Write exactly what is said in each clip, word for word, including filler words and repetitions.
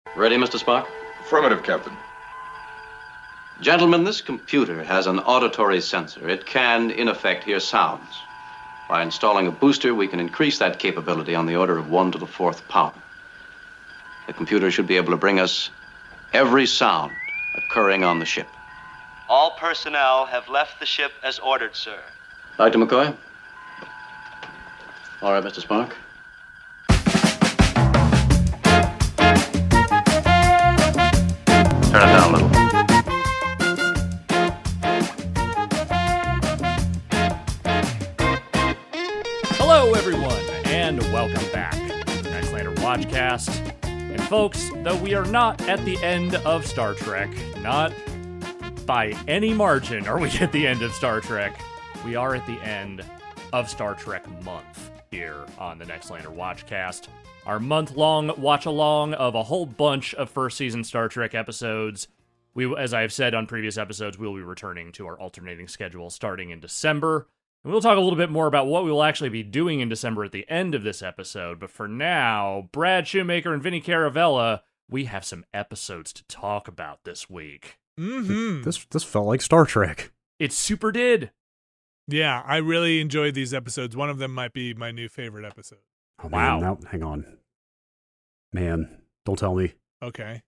Ready, Mister Spock? Affirmative, Captain. Gentlemen, this computer has an auditory sensor. It can, in effect, hear sounds. By installing a booster, we can increase that capability on the order of one to the fourth power. The computer should be able to bring us every sound occurring on the ship. All personnel have left the ship as ordered, sir. Doctor McCoy? All right, Mister Spock. Turn it down a little. Hello, everyone, and welcome back to the Next Lander Watchcast. And folks, though we are not at the end of Star Trek, not by any margin are we at the end of Star Trek, we are at the end of Star Trek month here on the Next Lander Watchcast. Our month-long watch-along of a whole bunch of first-season Star Trek episodes. We, as I have said on previous episodes, we will be returning to our alternating schedule starting in December. And we'll talk a little bit more about what we will actually be doing in December at the end of this episode. But for now, Brad Shoemaker and Vinny Caravella, we have some episodes to talk about this week. Mm-hmm. This this felt like Star Trek. It super did. Yeah, I really enjoyed these episodes. One of them might be my new favorite episode. Oh, Wow. Man, now, hang on. Man, don't tell me. Okay.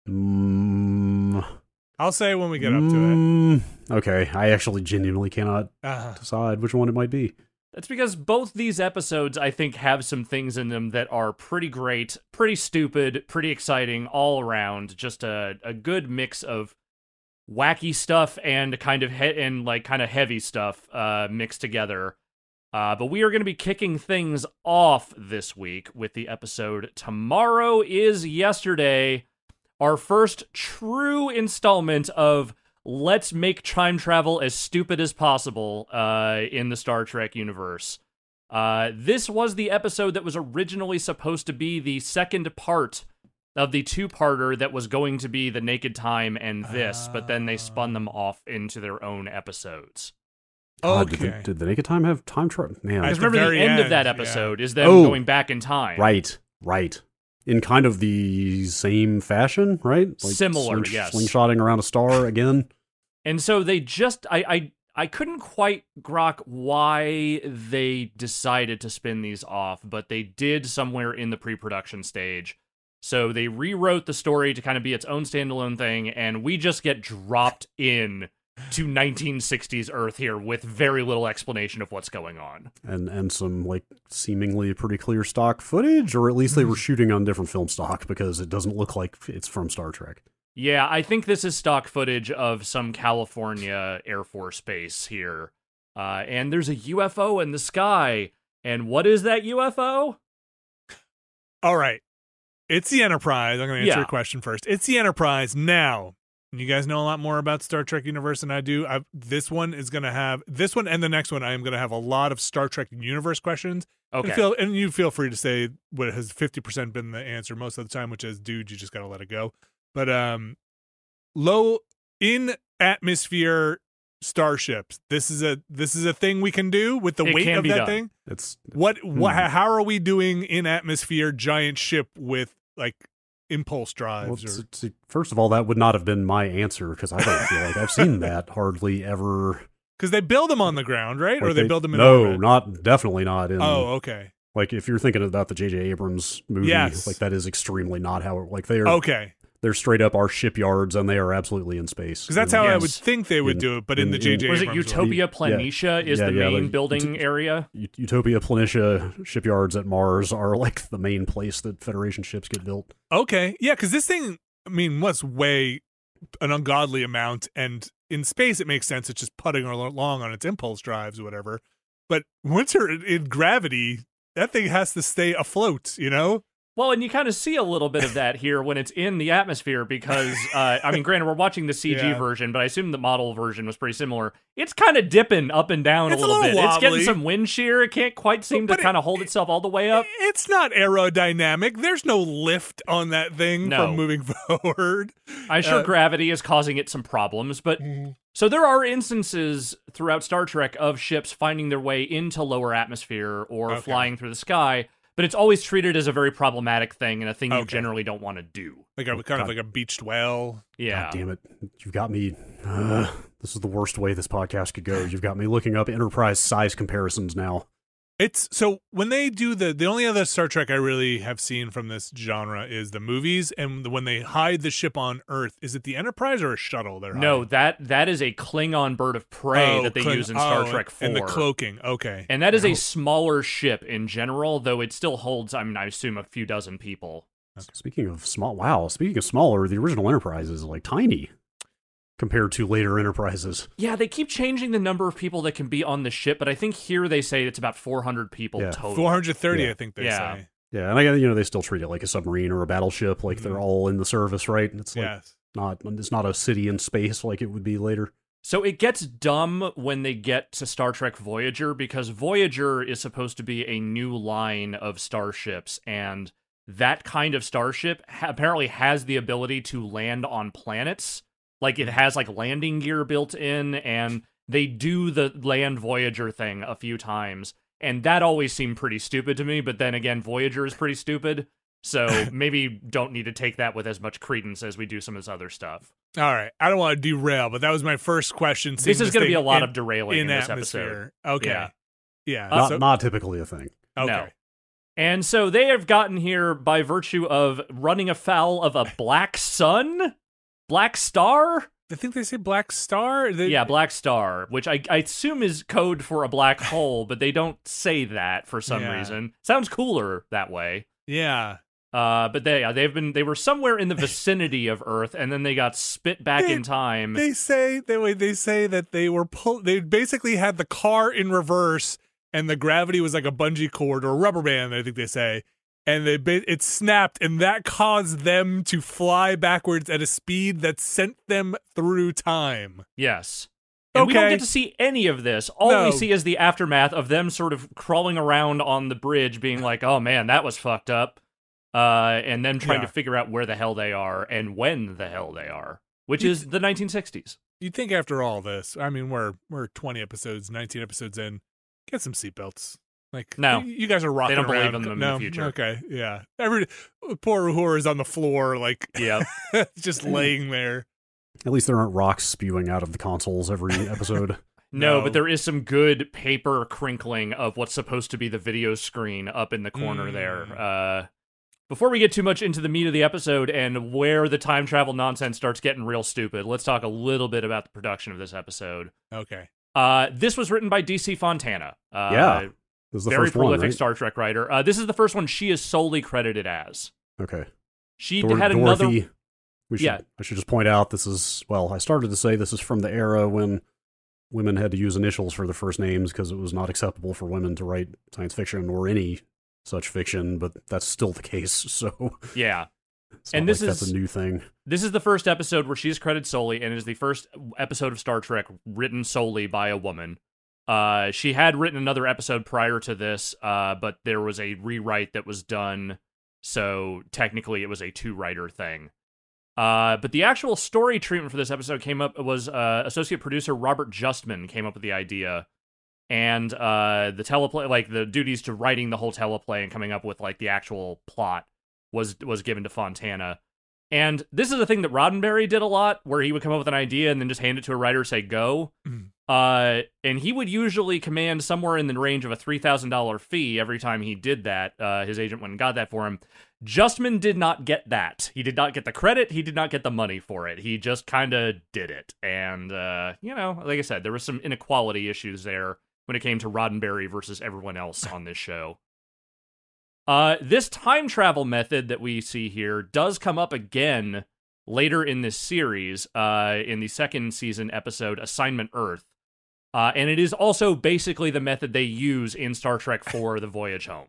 Mm, I'll say when we get up to mm, Okay, I actually genuinely cannot it. Uh, decide which one it might be. That's because both these episodes, I think, have some things in them that are pretty great, pretty stupid, pretty exciting all around. Just a, a good mix of wacky stuff and kind of he- and like kind of heavy stuff uh, mixed together. Uh, but we are going to be kicking things off this week with the episode Tomorrow is Yesterday, our first true installment of Let's Make Time Travel as Stupid as Possible uh, in the Star Trek universe. Uh, this was the episode that was originally supposed to be the second part of the two-parter that was going to be The Naked Time and this, but then they spun them off into their own episodes. God, did, okay. the, did the Naked Time have time travel? Man, At Because the remember, the very end, of end, that yeah. episode is them Oh, going back in time. right, right. In kind of the same fashion, right? Similar, yes. Slingshotting around a star again. And so they just, I, I, I couldn't quite grok why they decided to spin these off, but they did somewhere in the pre-production stage. So they rewrote the story to kind of be its own standalone thing, and we just get dropped in to nineteen sixties Earth here with very little explanation of what's going on. And and some like seemingly pretty clear stock footage, or at least they were shooting on different film stock because it doesn't look like it's from Star Trek. Yeah, I think this is stock footage of some California Air Force base here. Uh, and there's a U F O in the sky. And what is that U F O? All right. It's the Enterprise. I'm going to answer Yeah. your question first. It's the Enterprise. Now, you guys know a lot more about Star Trek Universe than I do. I've, this one is going to have, this one and the next one, I am going to have a lot of Star Trek Universe questions. Okay. And, feel, and you feel free to say what has fifty percent been the answer most of the time, which is, dude, you just got to let it go. But um, low in atmosphere starships. This is a this is a thing we can do with the It weight can of be that done. thing. It's What, what? Hmm. How are we doing in atmosphere giant ship with like impulse well, drives? it's- or it's- first of all, that would not have been my answer because I don't feel like I've seen that hardly ever. because they build them on the ground, right? or Like they, build them in no, orbit? not definitely not in. Oh, okay, Like if you're thinking about the J J Abrams movie, Yes. like that is extremely not how. Like they are. okay. They're straight up our shipyards, and they are absolutely in space. Because that's how I Yes. would think they would In- do it, but in, in- the in- J J Was it Abrams one. Utopia Planitia is Yeah, the yeah, main like, building ut- area? Ut- Utopia Planitia shipyards at Mars are like the main place that Federation ships get built. Okay, yeah, because this thing, I mean, must weigh an ungodly amount, and in space it makes sense. It's just putting along on its impulse drives or whatever. But once you're in, in gravity, that thing has to stay afloat, you know? Well, and you kind of see a little bit of that here when it's in the atmosphere because, uh, I mean, granted, we're watching the C G Yeah. version, but I assume the model version was pretty similar. It's kind of dipping up and down It's a a little, little bit. It's getting wobbly. some wind shear. It can't quite seem But to it- kind of hold itself all the way up. It's not aerodynamic. There's no lift on that thing No. from moving forward. I'm sure Uh, gravity is causing it some problems, but so there are instances throughout Star Trek of ships finding their way into lower atmosphere or Okay. flying through the sky. but it's always treated as a very problematic thing and a thing you Okay. generally don't want to do. Like a kind God. of like a beached whale. Yeah. God damn it. You've got me. Uh, this is the worst way this podcast could go. You've got me looking up Enterprise size comparisons now. It's so when they do the the only other Star Trek I really have seen from this genre is the movies, and when they hide the ship on Earth, is it the Enterprise or a shuttle? They're No, hiding? that that is a Klingon bird of prey Oh, that they Kling- use in Star oh, Trek four. and the cloaking. Okay, And that is a smaller ship in general, though it still holds, I mean, I assume a few dozen people. Speaking of small, wow, speaking of smaller, the original Enterprise is like tiny compared to later Enterprises. Yeah, they keep changing the number of people that can be on the ship, but I think here they say it's about four hundred people Yeah. total. four hundred thirty. Yeah. I think they Yeah. say. Yeah, and I you know they still treat it like a submarine or a battleship, like they're Mhm. all in the service, right? It's like Yes. not it's not a city in space like it would be later. So it gets dumb when they get to Star Trek Voyager, because Voyager is supposed to be a new line of starships, and that kind of starship ha- apparently has the ability to land on planets. Like, it has, like, landing gear built in, and they do the land Voyager thing a few times, and that always seemed pretty stupid to me, but then again, Voyager is pretty stupid, so maybe don't need to take that with as much credence as we do some of this other stuff. All right. I don't want to derail, but that was my first question. seeing This is going to be thing a lot in- of derailing in, in this atmosphere. episode. Okay. Yeah. Yeah. Not so- not typically a thing. okay. No. And so they have gotten here by virtue of running afoul of a black sun? Black star? I think they say Black Star. They, Yeah, black star, which I, I assume is code for a black hole, but they don't say that for some Yeah. reason. Sounds cooler that way. Yeah. Uh, but they yeah, they've been they were somewhere in the vicinity of Earth, and then they got spit back They- in time. They say they wait. They say that they were pull. They basically had the car in reverse, and the gravity was like a bungee cord or a rubber band. I think they say, and they ba- it snapped, and that caused them to fly backwards at a speed that sent them through time. Yes. And we don't Okay. get to see any of this. All we No. see is the aftermath of them sort of crawling around on the bridge, being like, oh man, that was fucked up. Uh, and then trying Yeah. to figure out where the hell they are and when the hell they are, which is the nineteen sixties. You'd think after all this, I mean, we're we're twenty episodes, nineteen episodes in, get some seatbelts. Like, No. you, you guys are rocking don't believe around. in them in no, the future. Okay, yeah. Every poor Uhura is on the floor, like, Yeah. just laying there. At least there aren't rocks spewing out of the consoles every episode. No, No. but there is some good paper crinkling of what's supposed to be the video screen up in the corner Mm. there. Uh, before we get too much into the meat of the episode and where the time travel nonsense starts getting real stupid, let's talk a little bit about the production of this episode. Okay. Uh, this was written by D C Fontana. Uh, Yeah, This is the very first one, prolific right? Star Trek writer. Uh, this is the first one she is solely credited as. Okay. She Dor- had Dorothy. another. We should, Yeah. I should just point out this is, well, I started to say this is from the era when women had to use initials for their first names because it was not acceptable for women to write science fiction or any such fiction, but that's still the case, so Yeah. it's And not this like is- that's a new thing. This is the first episode where she's credited solely, and it is the first episode of Star Trek written solely by a woman. Uh, she had written another episode prior to this, uh, but there was a rewrite that was done, so technically it was a two-writer thing. Uh, but the actual story treatment for this episode came up was uh, associate producer Robert Justman came up with the idea, and uh, the teleplay, like the duties to writing the whole teleplay and coming up with like the actual plot was was given to Fontana. And this is a thing that Roddenberry did a lot, where he would come up with an idea and then just hand it to a writer, say go. Mm. Uh, and he would usually command somewhere in the range of a three thousand dollars fee every time he did that. Uh, his agent went and got that for him. Justman did not get that. He did not get the credit. He did not get the money for it. He just kind of did it. And, uh, you know, like I said, there was some inequality issues there when it came to Roddenberry versus everyone else on this show. Uh, this time travel method that we see here does come up again later in this series, uh, in the second season episode, Assignment Earth. Uh, and it is also basically the method they use in Star Trek four, The Voyage Home.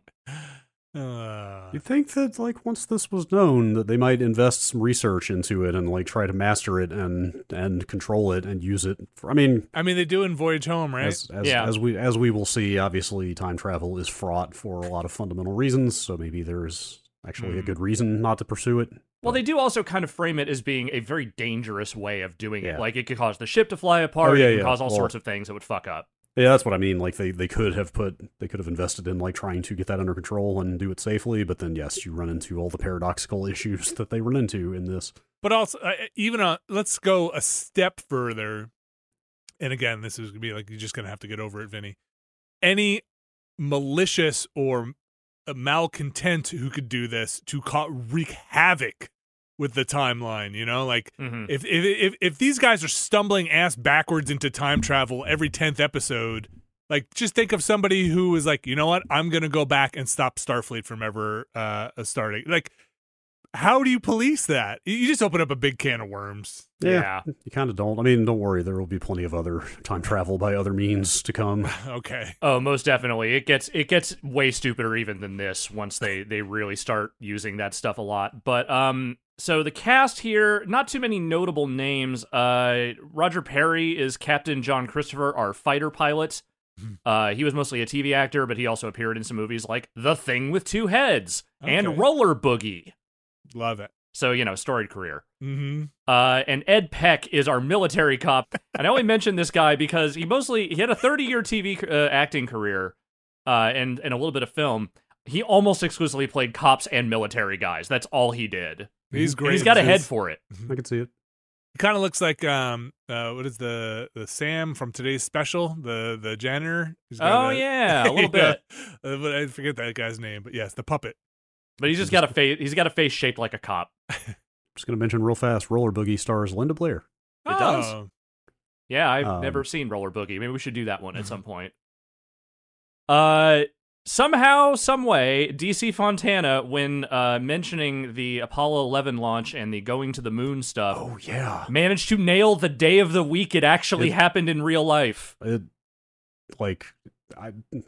Uh, You'd think that, like, once this was known, that they might invest some research into it and, like, try to master it and and control it and use it. For, I mean, I mean, they do in Voyage Home, right? as, as, Yeah. as we as we will see, obviously, time travel is fraught for a lot of fundamental reasons. So maybe there's actually a Hmm. good reason not to pursue it. Well, they do also kind of frame it as being a very dangerous way of doing it. Yeah. Like, it could cause the ship to fly apart, Oh, yeah, it can yeah. cause all Well- sorts of things that would fuck up. Yeah, that's what I mean. Like they, they could have put they could have invested in like trying to get that under control and do it safely, but then yes, you run into all the paradoxical issues that they run into in this. But also, uh, even uh, let's go a step further. And again, this is gonna be like you're just gonna have to get over it, Vinny. Any malicious or malcontent who could do this to ca- wreak havoc with the timeline, you know, like Mm-hmm. if, if if if these guys are stumbling ass backwards into time travel every tenth episode, like just think of somebody who is like, you know what, I'm gonna go back and stop Starfleet from ever uh starting. Like, how do you police that? You just open up a big can of worms. Yeah. You kind of don't. I mean, don't worry. There will be plenty of other time travel by other means to come. Okay. Oh, most definitely. It gets it gets way stupider even than this once they they really start using that stuff a lot. But um, so the cast here, not too many notable names. Uh, Roger Perry is Captain John Christopher, our fighter pilot. Uh, he was mostly a T V actor, but he also appeared in some movies like The Thing with Two Heads Okay. and Roller Boogie. Love it. So, you know, storied career. Mm-hmm. Uh, and Ed Peck is our military cop. And I only mention this guy because he mostly he had a thirty-year T V uh, acting career uh, and, and a little bit of film. He almost exclusively played cops and military guys. That's all he did. He's great. And he's got a at head this. for it. I can see it. He kind of looks like um uh what is the the Sam from today's special, the the janitor. He's got Oh, a- yeah, a little bit. Uh, but I forget that guy's name, but yes, the puppet. But he's just got a face. He's got a face shaped like a cop. Just going to mention real fast, Roller Boogie stars Linda Blair. It does. Oh. Yeah, I've Um, never seen Roller Boogie. Maybe we should do that one at some point. Uh, somehow, some way, D C Fontana, when uh, mentioning the Apollo eleven launch and the going to the moon stuff, Oh, yeah. managed to nail the day of the week it actually It- happened in real life. It, like, I,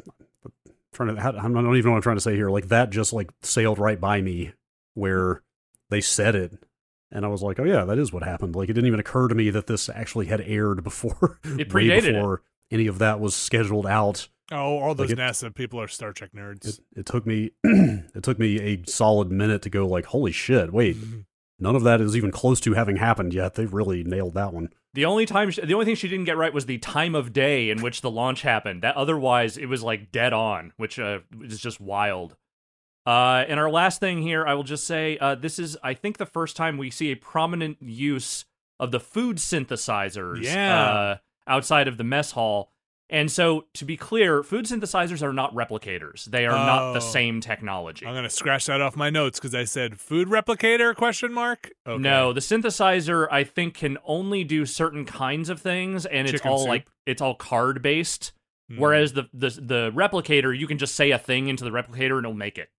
trying to, I don't even know what I'm trying to say here. Like, that just, like, sailed right by me where they said it. And I was like, oh, yeah, that is what happened. Like, it didn't even occur to me that this actually had aired before. It way predated before any of that was scheduled out. Oh, all those Like it- NASA people are Star Trek nerds. It, it took me, it took me a solid minute to go like, holy shit, wait, Mhm. none of that is even close to having happened yet. They've really nailed that one. The only time, she, the only thing she didn't get right was the time of day in which the launch happened. That otherwise, it was like dead on, which uh, is just wild. Uh, and our last thing here, I will just say, uh, this is, I think, the first time we see a prominent use of the food synthesizers Yeah. uh, outside of the mess hall. And so, to be clear, food synthesizers are not replicators. They are not the Oh. same technology. I'm gonna scratch that off my notes because I said food replicator question mark. Okay. No, the synthesizer I think can only do certain kinds of things, and it's Chicken all soup. like it's all card based. Hmm. Whereas the, the the replicator, you can just say a thing into the replicator and it'll make it.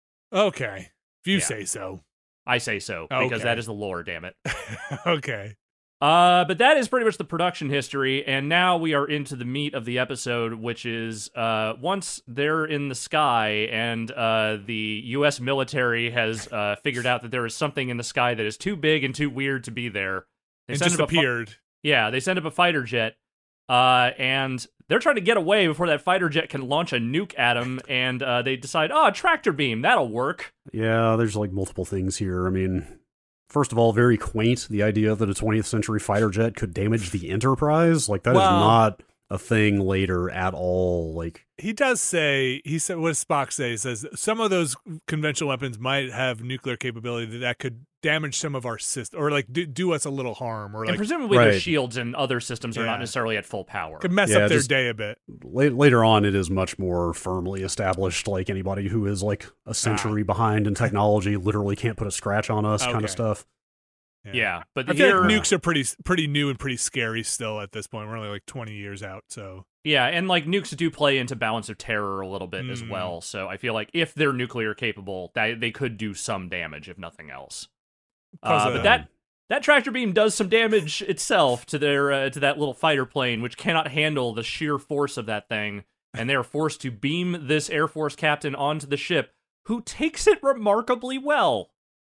Okay, if you Yeah. say so. I say so because Okay. that is the lore. Damn it. Okay. Uh, but that is pretty much the production history, and now we are into the meat of the episode, which is uh, once they're in the sky and uh, the U S military has uh, figured out that there is something in the sky that is too big and too weird to be there. They It send just up a fi- appeared. yeah, they send up a fighter jet, uh, and they're trying to get away before that fighter jet can launch a nuke at them, and uh, they decide, oh, a tractor beam, that'll work. Yeah, there's like multiple things here. I mean, first of all, very quaint, the idea that a twentieth century fighter jet could damage the Enterprise. Like, that is Well- not a thing later at all. Like, He does say, he said, what does Spock say? He says, some of those conventional weapons might have nuclear capability that, that could damage some of our system, or like do, do us a little harm, or And like presumably their Right. shields and other systems are Yeah. not necessarily at full power. could mess Yeah, up their just- day a bit. la- later on, it is much more firmly established. Like, anybody who is like a century behind in technology literally can't put a scratch on us, kind Okay. of stuff. Yeah, but I feel here, like nukes are pretty pretty new and pretty scary still at this point. We're only like twenty years out, so yeah, and like nukes do play into balance of terror a little bit as Mm. well. So I feel like if they're nuclear capable, that they could do some damage if nothing else. Plus, Uh, uh, but that that tractor beam does some damage itself to their uh, to that little fighter plane, which cannot handle the sheer force of that thing, and they are forced to beam this Air Force captain onto the ship, who takes it remarkably well.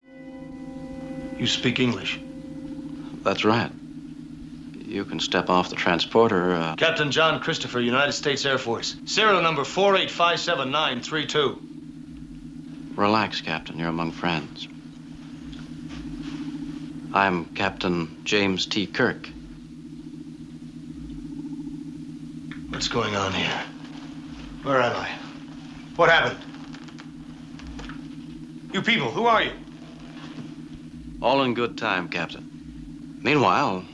You speak English. That's right. You can step off the transporter. Uh, Captain John Christopher, United States Air Force. Serial number four eight five seven nine three two. relax, Captain. You're among friends. I'm Captain James T. Kirk. What's going on here? Where am I? What happened? You people, who are you? All in good time, Captain. Meanwhile,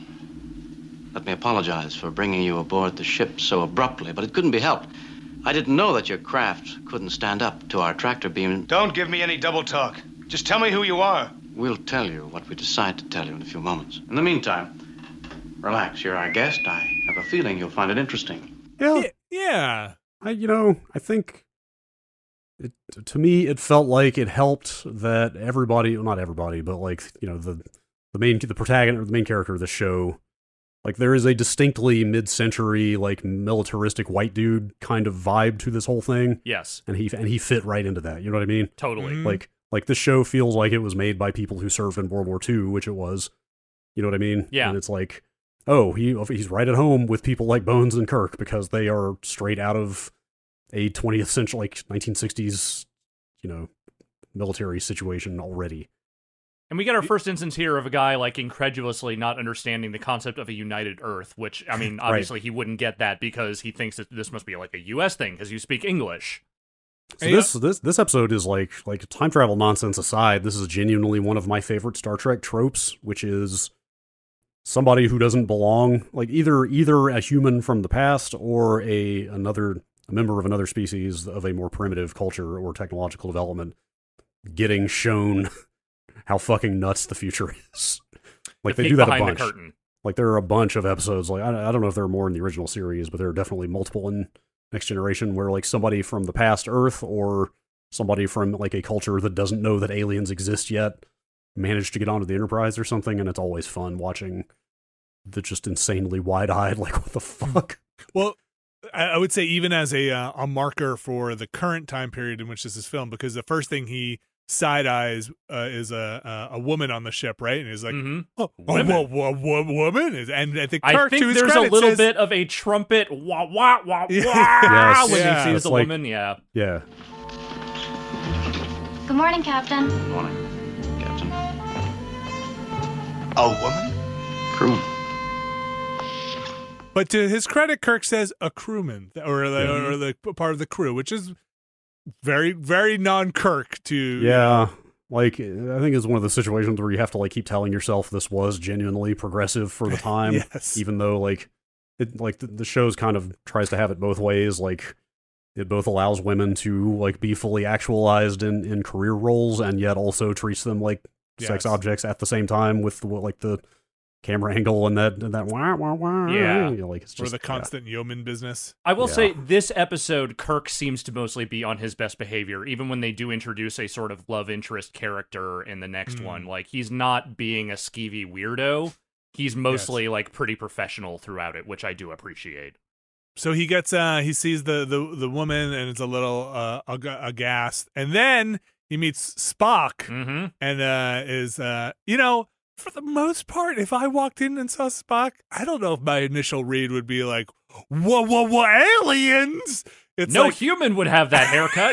let me apologize for bringing you aboard the ship so abruptly, but it couldn't be helped. I didn't know that your craft couldn't stand up to our tractor beam. Don't give me any double talk. Just tell me who you are. We'll tell you what we decide to tell you in a few moments. In the meantime, relax. You're our guest. I have a feeling you'll find it interesting. Yeah, Yeah. I, you know, I think it, to me, it felt like it helped that everybody, well, not everybody, but like, you know, the, the main, the protagonist, the main character of the show, like there is a distinctly mid-century, like militaristic white dude kind of vibe to this whole thing. Yes. And he, and he fit right into that. You know what I mean? Totally. Mhm. Like, like this show feels like it was made by people who served in World War Two, which it was. You know what I mean? Yeah. And it's like, oh, he he's right at home with people like Bones and Kirk because they are straight out of a twentieth century, like nineteen sixties, you know, military situation already. And we get our first instance here of a guy like incredulously not understanding the concept of a united Earth, which, I mean, obviously Right. he wouldn't get that because he thinks that this must be like a U S thing because you speak English. So Hey, this this this episode is like like time travel nonsense aside, this is genuinely one of my favorite Star Trek tropes, which is somebody who doesn't belong, like either either a human from the past or a another a member of another species of a more primitive culture or technological development getting shown how fucking nuts the future is. Like The they peek do that a behind bunch. the curtain. Like there are a bunch of episodes, like I, I don't know if there are more in the original series, but there are definitely multiple in Next Generation where like somebody from the past Earth or somebody from like a culture that doesn't know that aliens exist yet managed to get onto the Enterprise or something, and it's always fun watching the just insanely wide-eyed, like what the fuck. Well, I, I would say even as a uh, a marker for the current time period in which this is filmed, because the first thing he side eyes uh, is a, a a woman on the ship, right? And he's like, Mhm. "Oh, Women. a wo- wo- wo- woman," Is- and I think Kirk, I think to his there's a credit, little says- bit of a trumpet wah wah wah wah Yes. when Yeah. he sees It's the like- woman. Yeah. Yeah. Good morning, Captain. Good morning, Captain. A woman? Crewman. But to his credit, Kirk says a crewman or the, or the part of the crew, which is very, very non-Kirk to. Yeah. Like, I think it's one of the situations where you have to, like, keep telling yourself this was genuinely progressive for the time. Yes. Even though, like, it, like the, the show's kind of tries to have it both ways. Like, it both allows women to, like, be fully actualized in, in career roles and yet also treats them like sex Yes. objects at the same time with, like, the camera angle and that, and that wah, wah, wah. Yeah. You know, like, it's Or just, the yeah. constant yeoman business. I will Yeah. say this episode, Kirk seems to mostly be on his best behavior, even when they do introduce a sort of love interest character in the next Mm. one. Like, he's not being a skeevy weirdo. He's mostly, like, pretty professional throughout it, which I do appreciate. So he gets, uh, he sees the, the, the woman and it's a little uh, ag- aghast. And then he meets Spock Mm-hmm. and uh, is, uh, you know, for the most part, if I walked in and saw Spock, I don't know if my initial read would be like, whoa, whoa, whoa, aliens! It's No like, human would have that haircut.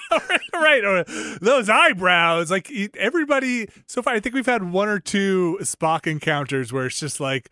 right, or those eyebrows. Like e- everybody, so far, I think we've had one or two Spock encounters where it's just like,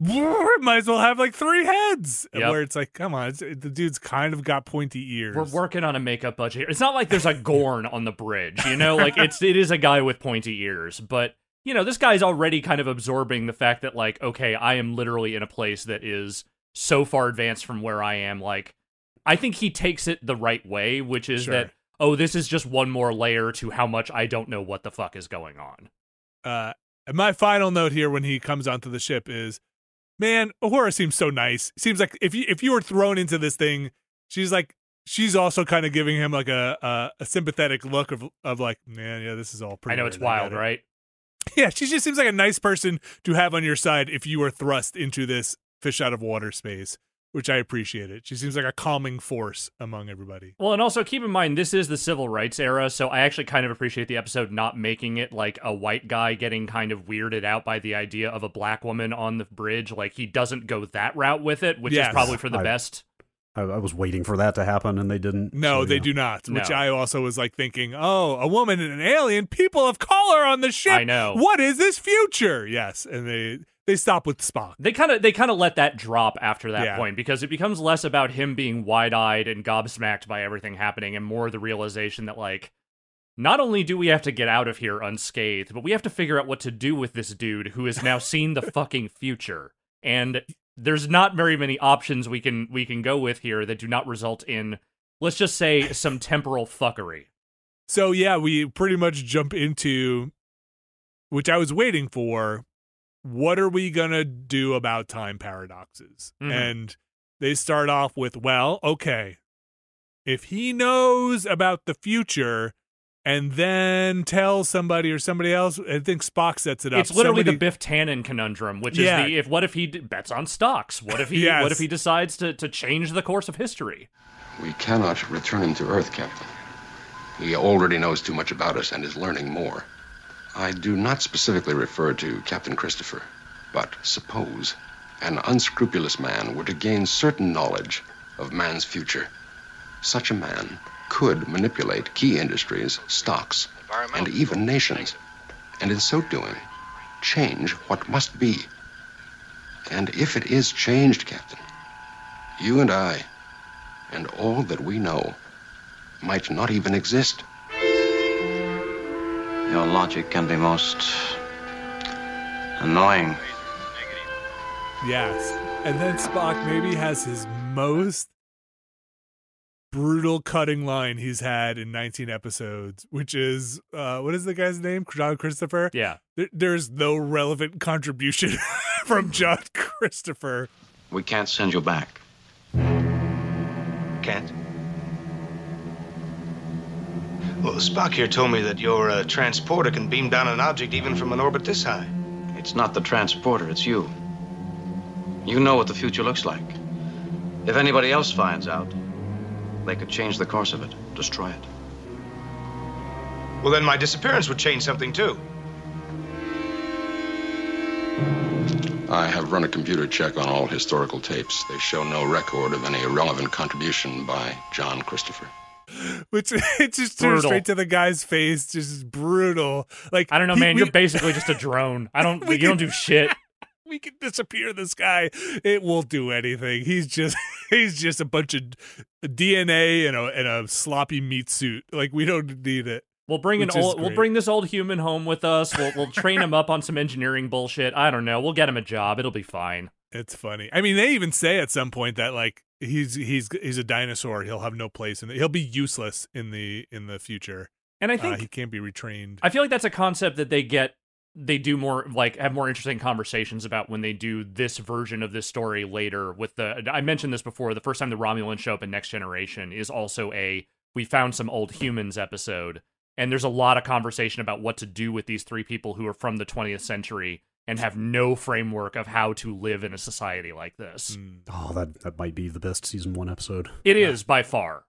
might as well have like three heads. Yep. Where it's like, come on, it's, the dude's kind of got pointy ears. We're working on a makeup budget here. It's not like there's a Gorn on the bridge, you know? Like, it's it is a guy with pointy ears, but... You know, this guy's already kind of absorbing the fact that, like, okay, I am literally in a place that is so far advanced from where I am. Like, I think he takes it the right way, which is Sure. that, oh, this is just one more layer to how much I don't know what the fuck is going on. Uh, and my final note here when he comes onto the ship is, man, Uhura seems so nice. Seems like if you if you were thrown into this thing, she's like she's also kind of giving him like a a, a sympathetic look of of like, man, yeah, this is all pretty. I know it's weird. wild, get it." right? Yeah, she just seems like a nice person to have on your side if you were thrust into this fish out of water space, which I appreciate it. She seems like a calming force among everybody. Well, and also keep in mind, this is the civil rights era, so I actually kind of appreciate the episode not making it like a white guy getting kind of weirded out by the idea of a black woman on the bridge. Like, he doesn't go that route with it, which Yes. is probably for the I- best. I, I was waiting for that to happen and they didn't. No, so, they yeah. do not. Which No. I also was like thinking, oh, a woman and an alien, people of color on the ship. I know. What is this future? Yes, and they they stop with Spock. They kind of they kind of let that drop after that Yeah. point because it becomes less about him being wide-eyed and gobsmacked by everything happening and more the realization that, like, not only do we have to get out of here unscathed, but we have to figure out what to do with this dude who has now seen the fucking future. And there's not very many options we can we can go with here that do not result in, let's just say, some temporal fuckery. So yeah, we pretty much jump into, which I was waiting for, what are we going to do about time paradoxes? Mhm. And they start off with, well, okay, if he knows about the future and then tells somebody or somebody else, I think Spock sets it up. It's literally Somebody- the Biff Tannen conundrum, which Yeah. is the if what if he d- bets on stocks? What if he Yes. what if he decides to to change the course of history? We cannot return him to Earth, Captain. He already knows too much about us and is learning more. I do not specifically refer to Captain Christopher, but suppose an unscrupulous man were to gain certain knowledge of man's future. Such a man could manipulate key industries, stocks, and even nations, and in so doing, change what must be. And if it is changed, Captain, you and I, and all that we know, might not even exist. Your logic can be most annoying. Yes. And then Spock maybe has his most brutal cutting line he's had in nineteen episodes, which is, uh, what is the guy's name? John Christopher? Yeah. There, there's no relevant contribution from John Christopher. We can't send you back. Can't. Well, Spock here told me that your uh, transporter can beam down an object even from an orbit this high. It's not the transporter, it's you. You know what the future looks like. If anybody else finds out, they could change the course of it, destroy it. Well, then my disappearance would change something, too. I have run a computer check on all historical tapes. They show no record of any relevant contribution by John Christopher. Which it just turns Brutal. straight to the guy's face, just brutal. Like I don't know, he- man. we- You're basically just a drone. I don't. We you don't can- do shit. we can disappear this guy. It won't do anything. He's just he's just a bunch of D N A and a and a sloppy meat suit. Like we don't need it. We'll bring an Which is old. We'll great. bring this old human home with us. We'll we'll train him up on some engineering bullshit. I don't know. We'll get him a job. It'll be fine. It's funny. I mean, they even say at some point that like he's he's he's a dinosaur. He'll have no place in the, he'll be useless in the in the future. And I Uh, think he can't be retrained. I feel like that's a concept that they get. They do more like have more interesting conversations about when they do this version of this story later. With the I mentioned this before. The first time the Romulans show up in Next Generation is also a we found some old humans episode, and there's a lot of conversation about what to do with these three people who are from the twentieth century and have no framework of how to live in a society like this. Mm. Oh, that that might be the best season one episode. It is by far,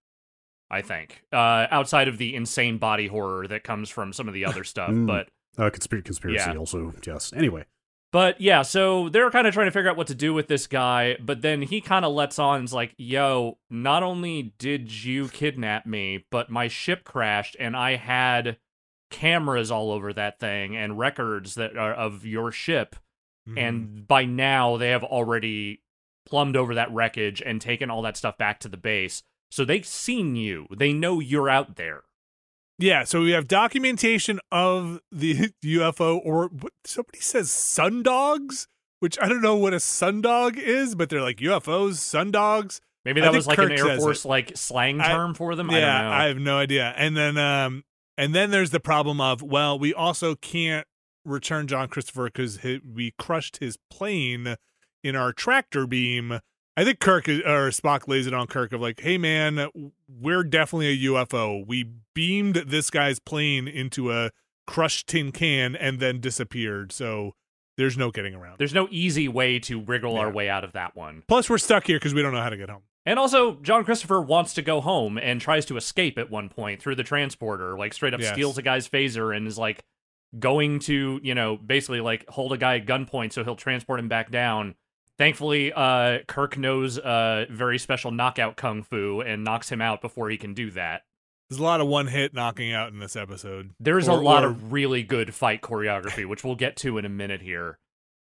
I think, uh, outside of the insane body horror that comes from some of the other stuff. Mm. But Uh, conspiracy, conspiracy Yeah. also, yes. Anyway, but yeah, so they're kind of trying to figure out what to do with this guy. But then he kind of lets on, and's like, "Yo, not only did you kidnap me, but my ship crashed, and I had cameras all over that thing and records that are of your ship." Mhm. And by now, they have already plumbed over that wreckage and taken all that stuff back to the base. So they've seen you. They know you're out there. Yeah, so we have documentation of the U F O, or what somebody says sundogs, which I don't know what a sundog is, but they're like U F Os, sundogs. Maybe I that think was like Kirk an Air says Force it. like slang I- term for them. Yeah, I don't know. I have no idea. And then, um, and then there's the problem of well, we also can't return John Christopher because we crushed his plane in our tractor beam. I think Kirk is, or Spock lays it on Kirk of like, hey man, we're definitely a U F O. We beamed this guy's plane into a crushed tin can and then disappeared. So there's no getting around. There's no easy way to wriggle our Yeah. way out of that one. Plus, we're stuck here because we don't know how to get home. And also, John Christopher wants to go home and tries to escape at one point through the transporter, like straight up Yes. steals a guy's phaser and is like going to, you know, basically like hold a guy at gunpoint so he'll transport him back down. Thankfully, uh, Kirk knows uh, very special knockout kung fu and knocks him out before he can do that. There's a lot of one hit knocking out in this episode. There's Or- a lot or- of really good fight choreography, which we'll get to in a minute here.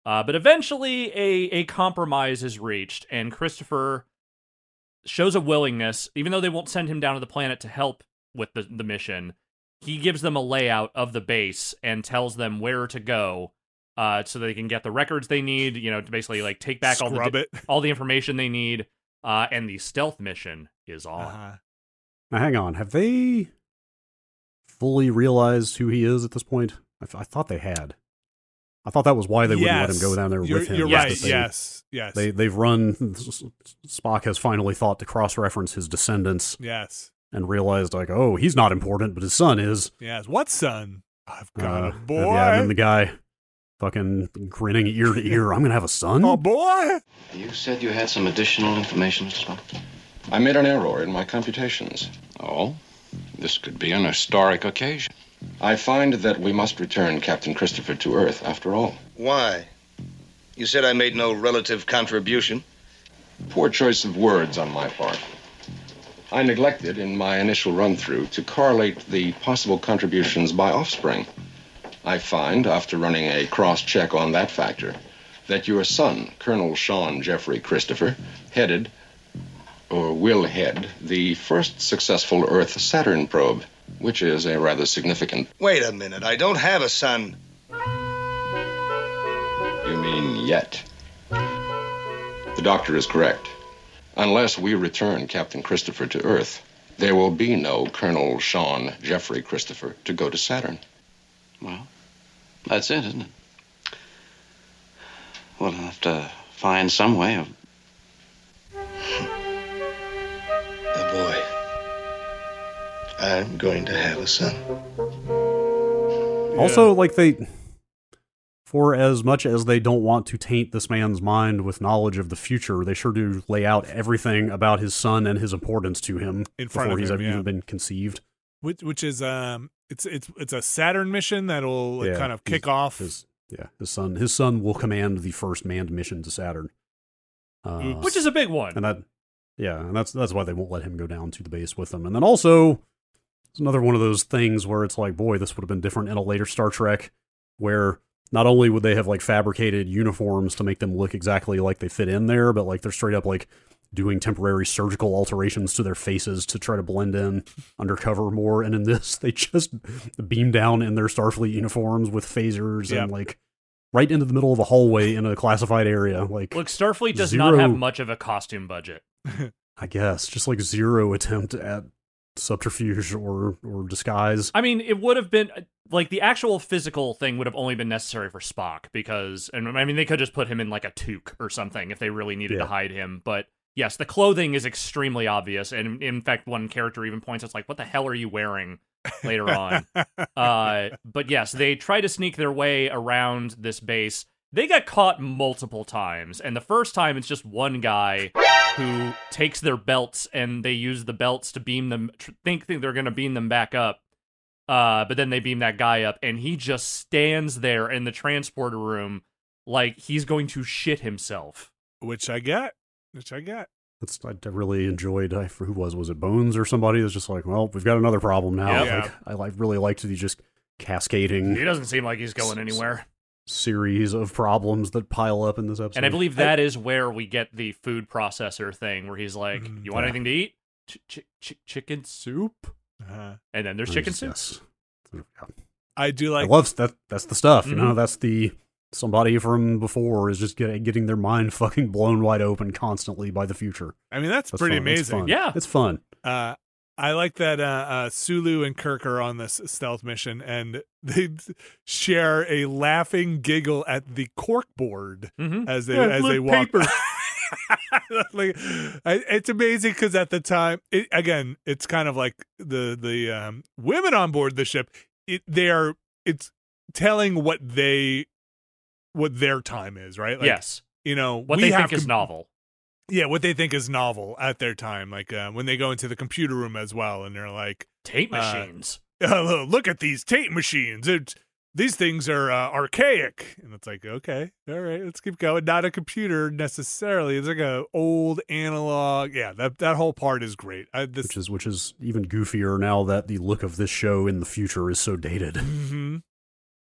Uh, but eventually, a, a compromise is reached, and Christopher shows a willingness, even though they won't send him down to the planet to help with the, the mission. He gives them a layout of the base and tells them where to go, uh, so they can get the records they need. You know, to basically like take back all Scrub the it. all the information they need. Uh, and the stealth mission is on. Uh-huh. Now, hang on. Have they fully realized who he is at this point? I, th- I thought they had. I thought that was why they wouldn't let him Yes. go down there You're, with him. You're Yes. right. They, Yes. Yes. They, they've run... Spock has finally thought to cross-reference his descendants yes. and realized, like, oh, he's not important, but his son is. Yes. What son? I've got Uh, a boy. Yeah, and then the guy fucking grinning ear to ear. I'm going to have a son? Oh, boy. You said you had some additional information, Mister Spock? I made an error in my computations. Oh? This could be an historic occasion. I find that we must return Captain Christopher to Earth, after all. Why? You said I made no relative contribution. Poor choice of words on my part. I neglected, in my initial run-through, to correlate the possible contributions by offspring. I find, after running a cross-check on that factor, that your son, Colonel Sean Jeffrey Christopher, headed, or will head, the first successful Earth-Saturn probe, which is a rather significant... Wait a minute, I don't have a son. You mean yet? The doctor is correct. Unless we return Captain Christopher to Earth, there will be no Colonel Sean Jeffrey Christopher to go to Saturn. Well, that's it, isn't it? We'll have to find some way of... A boy. I'm going to have a son. Also, like, they... For as much as they don't want to taint this man's mind with knowledge of the future, they sure do lay out everything about his son and his importance to him In front before of he's him, ever yeah. even been conceived. Which, which is um, it's it's it's a Saturn mission that'll like, Yeah, kind of kick his- off. His, yeah, his son. His son will command the first manned mission to Saturn, uh, Which is a big one. and that, yeah, and that's that's why they won't let him go down to the base with them. And then also, it's another one of those things where it's like, boy, this would have been different in a later Star Trek, where not only would they have like fabricated uniforms to make them look exactly like they fit in there, but like they're straight up like doing temporary surgical alterations to their faces to try to blend in undercover more. And in this, they just beam down in their Starfleet uniforms with phasers Yep. and like right into the middle of a hallway in a classified area. Like, Look, Starfleet does zero- not have much of a costume budget. I guess just like zero attempt at subterfuge or or disguise. I mean, it would have been like the actual physical thing would have only been necessary for Spock because, and I mean, they could just put him in like a toque or something if they really needed to Yeah. hide him. But yes, the clothing is extremely obvious, and in fact, one character even points, "It's like, what the hell are you wearing?" Later on. Uh, but yes, they try to sneak their way around this base. They get caught multiple times, and the first time it's just one guy who takes their belts and they use the belts to beam them, tr- think, think they're going to beam them back up. Uh, but then they beam that guy up, and he just stands there in the transporter room like he's going to shit himself. Which I get. Which I get. That's I really enjoyed. I, who was was it Bones or somebody? That's just like, well, we've got another problem now. Yeah. Like, I like really liked the just cascading He doesn't seem like he's going anywhere. series of problems that pile up in this episode. And I believe that is where we get the food processor thing, where he's like, Mm, "You want yeah. anything to eat? Ch- ch- ch- chicken soup." Uh-huh. And then there's chicken soup. Yes. Yeah. I do like. I love that. That's the stuff. You know, Mhm. that's the somebody from before is just get, getting their mind fucking blown wide open constantly by the future. I mean, that's, That's pretty fun. It's amazing. fun. Yeah. It's fun. Uh, I like that uh, uh, Sulu and Kirk are on this stealth mission, and they share a laughing giggle at the cork board Mm-hmm. as they Yeah, as look, they walk. paper. Like, I- it's amazing because at the time, it, again, it's kind of like the the um, women on board the ship. It they are it's telling what they what their time is, right? Like, Yes. you know What we they have think is com- novel. Yeah, what they think is novel at their time, like uh, when they go into the computer room as well, and they're like, Tape Uh, machines. oh, "Look at these tape machines! It's, these things are uh, archaic." And it's like, okay, all right, let's keep going. Not a computer necessarily; it's like a old analog. Yeah, that that whole part is great. I, this, Which is which is even goofier now that the look of this show in the future is so dated. Mhm.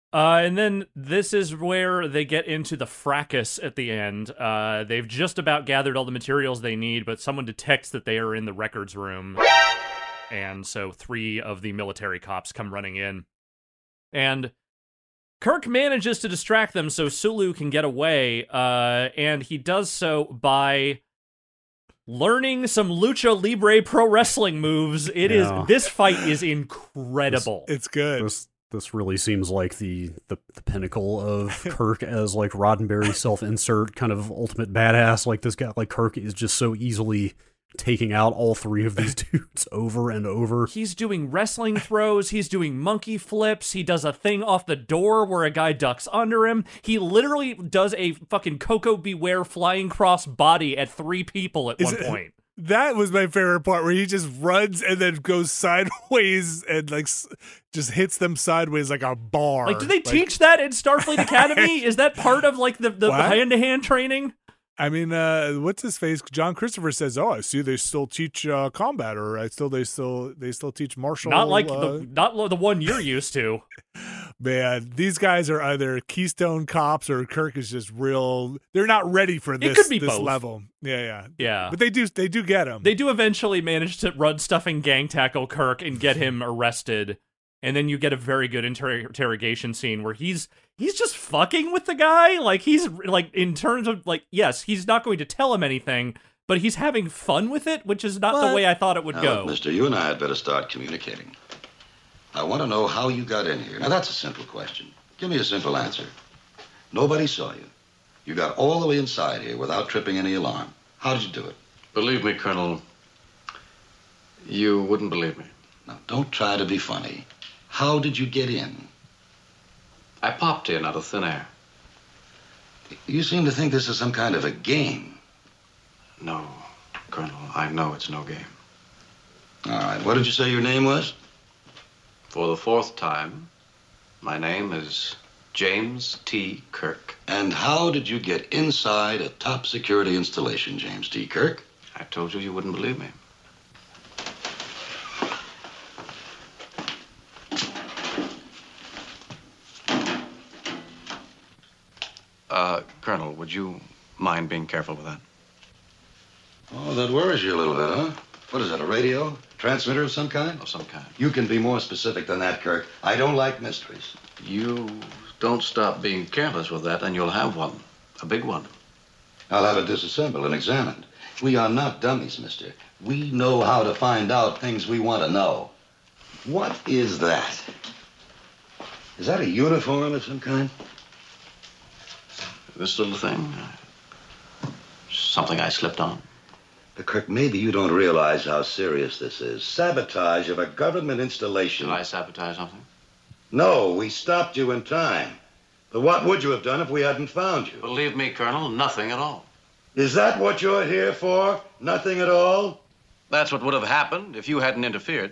Uh, and then this is where they get into the fracas at the end. Uh, they've just about gathered all the materials they need, but someone detects that they are in the records room. And so three of the military cops come running in. And Kirk manages to distract them so Sulu can get away, uh, and he does so by learning some lucha libre pro wrestling moves. It Yeah. is this fight is incredible. It's, it's good. This this really seems like the the, the pinnacle of Kirk as like Roddenberry self-insert kind of ultimate badass. Like this guy, like Kirk is just so easily taking out all three of these dudes over and over. He's doing wrestling throws. He's doing monkey flips. He does a thing off the door where a guy ducks under him. He literally does a fucking Coco Beware flying cross body at three people at Is one it- point. That was my favorite part, where he just runs and then goes sideways and like s- just hits them sideways like a bar. Like, do they teach that in Starfleet Academy? Is that part of like the, the What? hand-to-hand training? I mean, uh, what's his face? John Christopher says, "Oh, I see. They still teach uh, combat, or I still they still they still teach martial." Not like uh, the not lo- the one you're used to. Man, these guys are either Keystone cops or Kirk is just real. They're not ready for this, could be this both. level. Yeah, yeah, Yeah. But they do they do get him. They do eventually manage to run stuffing gang tackle Kirk and get him arrested. And then you get a very good inter- interrogation scene where he's he's just fucking with the guy. Like, he's like, in terms of like, yes, he's not going to tell him anything, but he's having fun with it, which is not What? the way I thought it would Now, go. look, mister, you and I had better start communicating. I want to know how you got in here. Now, that's a simple question. Give me a simple answer. Nobody saw you. You got all the way inside here without tripping any alarm. How did you do it? Believe me, Colonel, you wouldn't believe me. Now, don't try to be funny. How did you get in? I popped in out of thin air. You seem to think this is some kind of a game. No, Colonel, I know it's no game. All right, what did you say your name was? For the fourth time, my name is James T. Kirk. And how did you get inside a top security installation, James T. Kirk? I told you you wouldn't believe me. Uh, Colonel, would you mind being careful with that? Oh, that worries you a little bit, huh? What is that, a radio? Transmitter of some kind? Of some kind. You can be more specific than that, Kirk. I don't like mysteries. You don't stop being careless with that, and you'll have one. A big one. I'll have it disassembled and examined. We are not dummies, mister. We know how to find out things we want to know. What is that? Is that a uniform of some kind? This little thing, uh, something I slipped on. Uh, Kirk, maybe you don't realize how serious this is. Sabotage of a government installation. Did I sabotage something? No, we stopped you in time. But what would you have done if we hadn't found you? Believe me, Colonel, nothing at all. Is that what you're here for? Nothing at all? That's what would have happened if you hadn't interfered.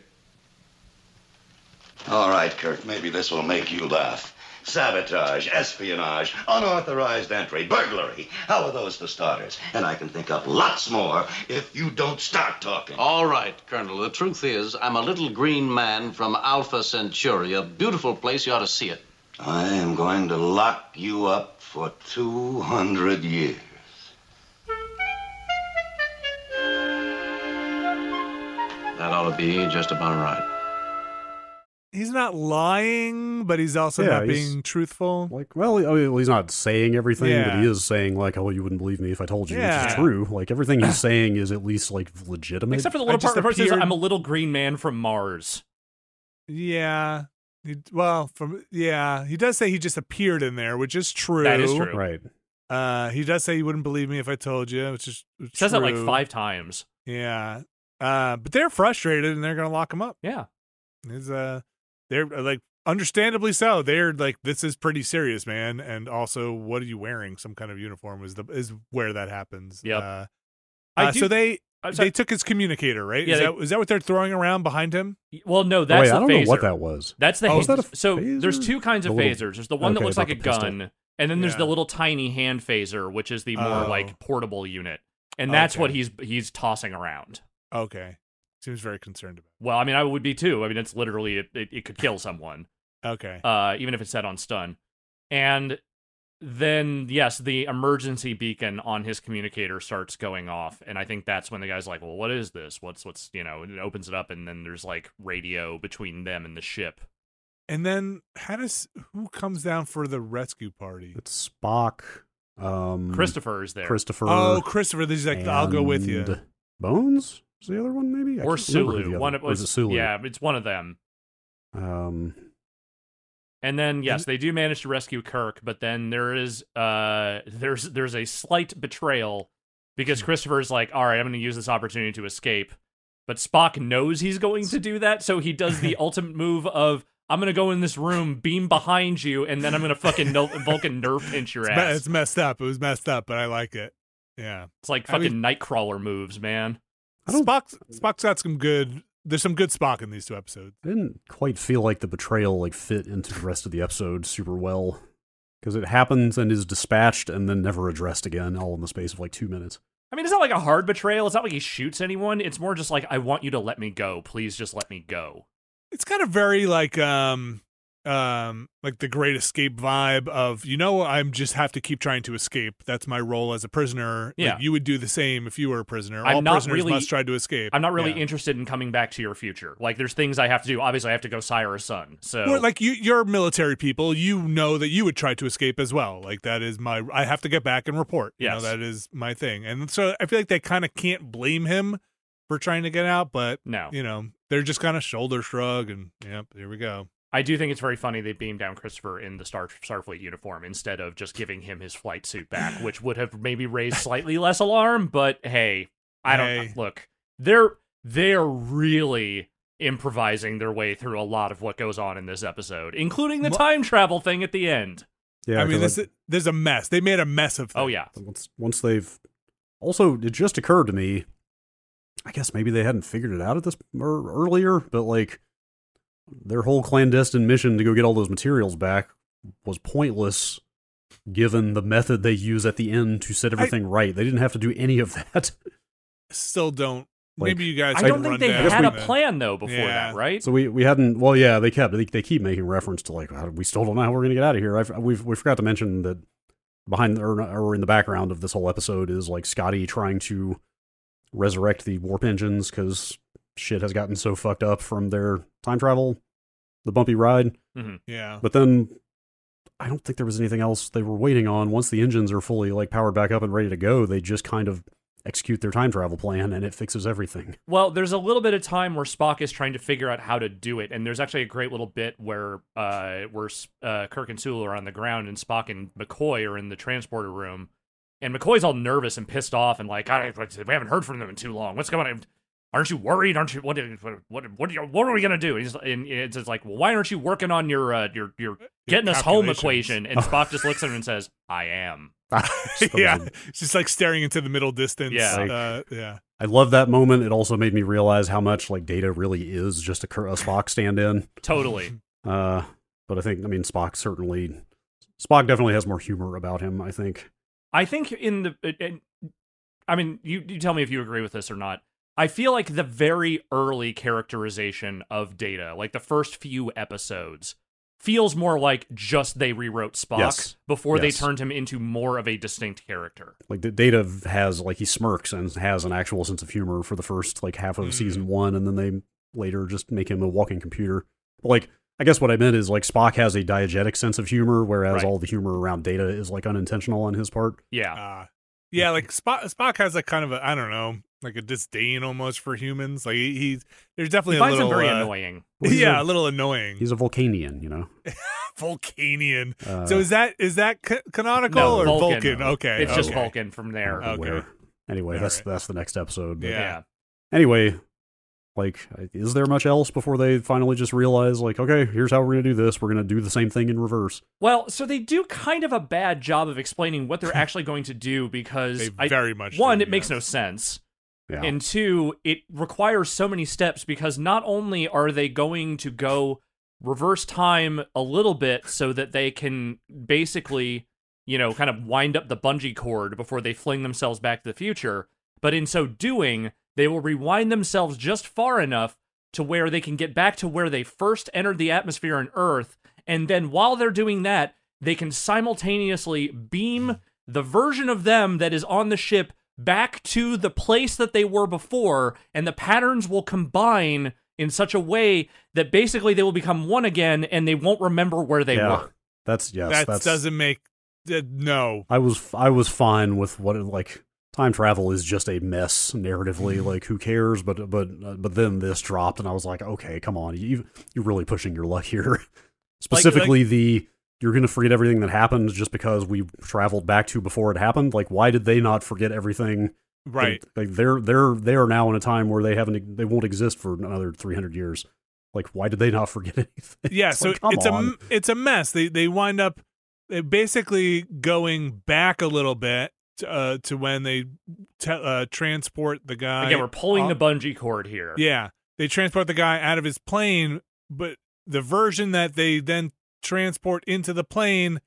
All right, Kirk, maybe this will make you laugh. Sabotage, espionage, unauthorized entry, burglary. How are those for starters? And I can think up lots more if you don't start talking. All right, Colonel. The truth is, I'm a little green man from Alpha Centauri, a beautiful place. You ought to see it. I am going to lock you up for two hundred years. That ought to be just about right. He's not lying, but he's also Yeah, not he's- being truthful. Like, well, I mean, he's not saying everything, but Yeah. he is saying, like, oh, you wouldn't believe me if I told you, which Yeah. is true. Like, everything he's saying is at least, like, legitimate. Except for the I little just part where it says, appeared- I'm a little green man from Mars. Yeah. He, well, from yeah, he does say he just appeared in there, which is true. That is true. Right. Uh, he does say you wouldn't believe me if I told you, which is He says true. that like five times. Yeah. Uh, but they're frustrated and they're gonna lock him up. Yeah. It's uh, they're uh, like understandably so. They're like, this is pretty serious, man. And also, what are you wearing? Some kind of uniform is the is where that happens. Yep. Uh, I uh, do- so they I'm sorry. they took his communicator, right? Yeah, is they- that is that what they're throwing around behind him? Well, no, Oh, that's wait, the I don't phaser. know what that was. That's the Oh, is ha- that a so there's phaser? two kinds of The little- phasers. There's the one that Okay, looks not like a the pistol. gun, and then there's Yeah. the little tiny hand phaser, which is the more Oh. like portable unit, and that's what Okay. he's he's tossing around. Okay, seems very concerned about. Well, I mean, I would be too. I mean, it's literally it, it, it could kill someone. Okay. Uh, even if it's set on stun. And then, yes, the emergency beacon on his communicator starts going off. And I think that's when the guy's like, well, what is this? What's, what's, you know, it opens it up and then there's like radio between them and the ship. And then how does, who comes down for the rescue party? It's Spock. Um, Christopher is there. Christopher. Oh, Christopher. He's like, I'll go with you. and Bones is the other one, maybe? I Or can't remember who the Sulu. other- One of or is it was, Sulu? yeah, it's one of them. Um, And then yes, they do manage to rescue Kirk, but then there is uh there's there's a slight betrayal because Christopher's like, all right, I'm going to use this opportunity to escape, but Spock knows he's going to do that, so he does the ultimate move of I'm going to go in this room, beam behind you, and then I'm going to fucking no- Vulcan nerve pinch your It's, ass. me- it's messed up. It was messed up, but I like it. Yeah. It's like I fucking mean- Nightcrawler moves, man. I don't- Spock's, Spock's got some good, there's some good Spock in these two episodes. I didn't quite feel like the betrayal like fit into the rest of the episode super well because it happens and is dispatched and then never addressed again, all in the space of like two minutes. I mean, it's not like a hard betrayal. It's not like he shoots anyone. It's more just like, I want you to let me go. Please just let me go. It's kind of very like, um, um, like the Great Escape vibe of, you know, I'm just have to keep trying to escape. That's my role as a prisoner. Yeah. Like, you would do the same if you were a prisoner. I'm All not prisoners really- must try to escape. I'm not really Yeah. interested in coming back to your future. Like, there's things I have to do. Obviously, I have to go sire a son. So, Well, like you, you're military people. You know that you would try to escape as well. Like that is my. I have to get back and report. You Yes. know, that is my thing. And so I feel like they kind of can't blame him for trying to get out, but no. you know, they're just kind of shoulder shrug and yep, here we go. I do think it's very funny they beamed down Christopher in the Star Starfleet uniform instead of just giving him his flight suit back, which would have maybe raised slightly less alarm. But hey, I don't Hey. look. They're they're really improvising their way through a lot of what goes on in this episode, including the Mo- time travel thing at the end. Yeah, I mean, 'cause this, there's a mess. They made a mess of. Things. Oh yeah, once once they've also it just occurred to me, I guess maybe they hadn't figured it out at this or earlier, but like their whole clandestine mission to go get all those materials back was pointless given the method they use at the end to set everything right. They didn't have to do any of that. Still don't. Like, Maybe you guys. I could don't think run they down had a the- plan though before Yeah. that, right? So we, we hadn't. Well, yeah, they kept they, they keep making reference to like "How- we still don't know how we're going to get out of here. I've, we've we forgot to mention that behind or, or in the background of this whole episode is like Scotty trying to resurrect the warp engines because shit has gotten so fucked up from their time travel, the bumpy ride. Yeah. But then I don't think there was anything else they were waiting on. Once the engines are fully like powered back up and ready to go, they just kind of execute their time travel plan and it fixes everything. Well, there's a little bit of time where Spock is trying to figure out how to do it, and there's actually a great little bit where uh, where uh, Kirk and Sulu are on the ground, and Spock and McCoy are in the transporter room, and McCoy's all nervous and pissed off, and like, I, we haven't heard from them in too long. What's going on? Aren't you worried? Aren't you? What? What? What? What, are, you, what are we gonna do? And, he's, and it's just like, well, why aren't you working on your uh, your your getting us home calculations. equation? And Spock just looks at him and says, "I am." yeah. It's just like staring into the middle distance. Yeah. Like- Uh, yeah. I love that moment. It also made me realize how much like Data really is just a, Cur- a Spock stand-in. Totally. Uh, but I think I mean Spock certainly Spock definitely has more humor about him. I think. I think in the, in, I mean, you you tell me if you agree with this or not. I feel like the very early characterization of Data, like the first few episodes, feels more like just they rewrote Spock Yes. before they Yes. turned him into more of a distinct character. Like the Data has like he smirks and has an actual sense of humor for the first like half of Mhm. season one, and then they later just make him a walking computer. But like I guess what I meant is like Spock has a diegetic sense of humor, whereas Right. all the humor around Data is like unintentional on his part. Yeah. Uh, yeah, like Spock, Spock has like kind of a, I don't know, like a disdain almost for humans. Like he, he's, there's definitely He a finds little, him very uh, annoying. Well, he's yeah, a- a little annoying. He's a Vulcanian, you know. Vulcanian. Uh, So is that is that ca- canonical No, or Vulcan. Vulcan? Okay, It's just okay. Vulcan from there. uh, Okay. where- Anyway, All that's right. that's the next episode. But Yeah. Yeah. Anyway, like, is there much else before they finally just realize, like, okay, here's how we're going to do this. We're going to do the same thing in reverse. Well, so they do kind of a bad job of explaining what they're actually going to do because They I, very much one, do, it makes yes. no sense. Yeah. And two, it requires so many steps because not only are they going to go reverse time a little bit so that they can basically, you know, kind of wind up the bungee cord before they fling themselves back to the future, but in so doing, they will rewind themselves just far enough to where they can get back to where they first entered the atmosphere on Earth And then while they're doing that, they can simultaneously beam the version of them that is on the ship back to the place that they were before, and the patterns will combine in such a way that basically they will become one again, and they won't remember where they Yeah. were. That's yes. that that's, doesn't make uh, no. I was I was fine with what it, like time travel is just a mess narratively. Like who cares? But but uh, but then this dropped, and I was like, okay, come on, you you're really pushing your luck here. Specifically, like, the you're going to forget everything that happened just because we traveled back to before it happened. Like, why did they not forget everything? Right. Like, like they're they're they are now in a time where they haven't they won't exist for another three hundred years. Like, why did they not forget anything? Yeah, It's so like, come it's on. a it's a mess. They they wind up uh, basically going back a little bit to, uh, to when they te- uh, transport the guy. Again, we're pulling off- the bungee cord here. Yeah, they transport the guy out of his plane, but the version that they then transport into the plane.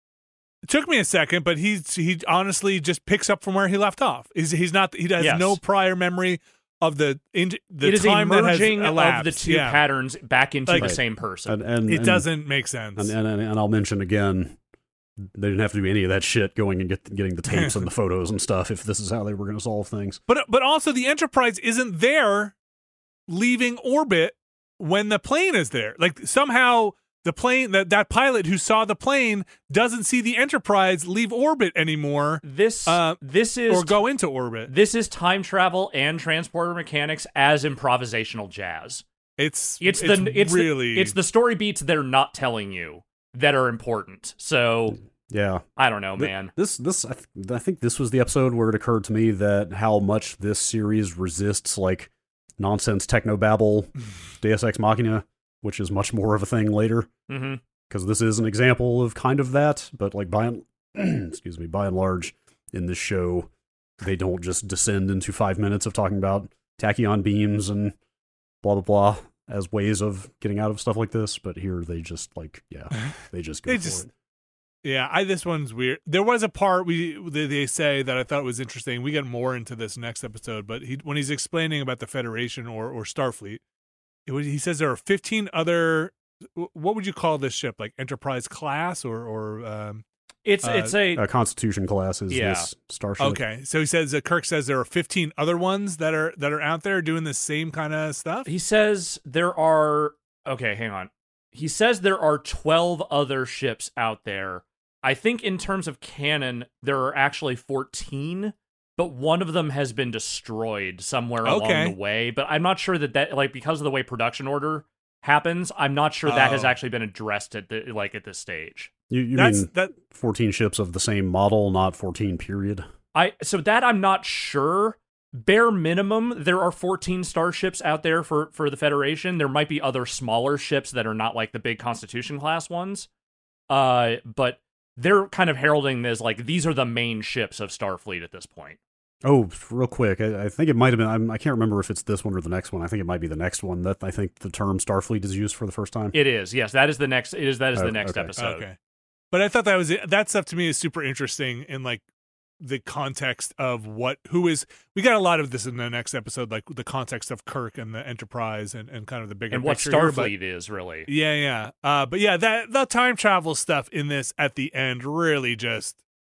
It took me a second, but he's he honestly just picks up from where he left off. He's he's not he has Yes. no prior memory of the in, the It is a time that has merging elapsed. of the two yeah. patterns back into Like- the same person. And, and It and- doesn't make sense. And, and and and I'll mention again, they didn't have to do any of that shit going and get getting the tapes and the photos and stuff if this is how they were going to solve things. But but also the Enterprise isn't there leaving orbit when the plane is there. Like somehow the plane that that pilot who saw the plane doesn't see the Enterprise leave orbit anymore this uh, this is or go into orbit. this is time travel and transporter mechanics as improvisational jazz. It's It's, it's the it's really the, it's the story beats they're not telling you that are important. So Yeah, I don't know, Th- man. This this I, th- I think this was the episode where it occurred to me that how much this series resists like nonsense technobabble, Deus Ex Machina, which is much more of a thing later. Mm-hmm. Because this is an example of kind of that, but like by and excuse me, by and large, in this show, they don't just descend into five minutes of talking about tachyon beams and blah blah blah as ways of getting out of stuff like this. But here they just like yeah, they just go They for just- it. Yeah, I this one's weird. There was a part we they, they say that I thought was interesting. We get more into this next episode, but he when he's explaining about the Federation or or Starfleet, it was, he says there are fifteen other. What would you call this ship? Like Enterprise class or or um, It's uh, it's a Uh, Constitution class is Yeah. this starship. okay. So he says uh, Kirk says there are fifteen other ones that are that are out there doing the same kind of stuff. he says there are okay, hang on. He says there are twelve other ships out there. I think in terms of canon, there are actually fourteen, but one of them has been destroyed somewhere Okay. along the way. But I'm not sure that that like because of the way production order happens, I'm not sure that has Oh. actually been addressed at the like at this stage. You, you That's mean that. fourteen ships of the same model, not fourteen period? I so that I'm not sure. Bare minimum, there are fourteen starships out there for for the Federation. There might be other smaller ships that are not like the big Constitution class ones. Uh, but they're kind of heralding this like these are the main ships of Starfleet at this point. Oh, real quick, I, I think it might have been. I'm, I can't remember if it's this one or the next one. I think it might be the next one that I think the term Starfleet is used for the first time. It is, yes, that is the next. It is that is Oh, the next okay. episode. Okay. But I thought that was that stuff to me is super interesting in like the context of what who is we got a lot of this in the next episode, like the context of Kirk and the Enterprise and, and kind of the bigger And what picture here, but- Starfleet is really. yeah, yeah. Uh, but yeah, that the time travel stuff in this at the end really just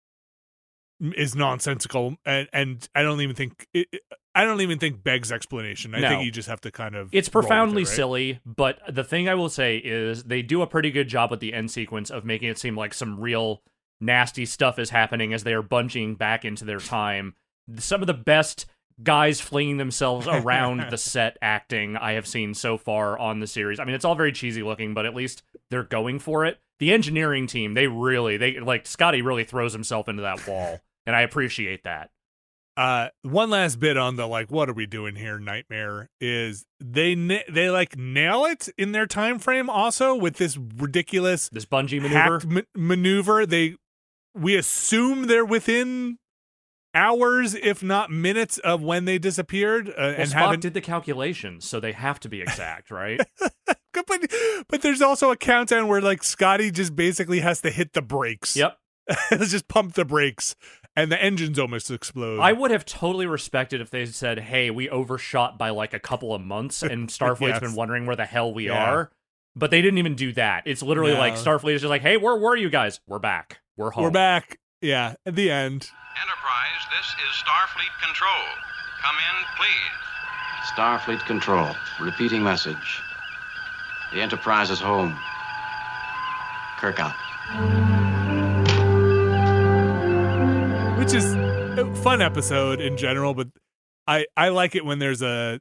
is nonsensical, and and I don't even think it, it- I don't even think begs explanation. I No. think you just have to kind of It's roll with it, profoundly right? silly, but the thing I will say is they do a pretty good job with the end sequence of making it seem like some real nasty stuff is happening as they are bungeeing back into their time. Some of the best guys flinging themselves around the set acting I have seen so far on the series. I mean, it's all very cheesy looking, but at least they're going for it. The engineering team, they really, they like Scotty really throws himself into that wall, and I appreciate that. Uh, one last bit on the like, what are we doing here? Nightmare is they na- they like nail it in their time frame also with this ridiculous This bungee maneuver. hacked ma- maneuver. They we assume they're within hours, if not minutes, of when they disappeared, uh, Well, and Spock haven't. did the calculations, so they have to be exact, right? but but there's also a countdown where like Scotty just basically has to hit the brakes. Yep. Let's just pump the brakes, and the engines almost explode. I would have totally respected if they said, hey, we overshot by like a couple of months and Starfleet's Yes. been wondering where the hell we Yeah. are. But they didn't even do that. It's literally No. like Starfleet is just like, hey, where were you guys? We're back. We're home. We're back. Yeah, at the end. Enterprise, this is Starfleet Control. Come in, please. Starfleet Control. Repeating message. The Enterprise is home. Kirk out. Which is a fun episode in general, but I, I like it when there's a...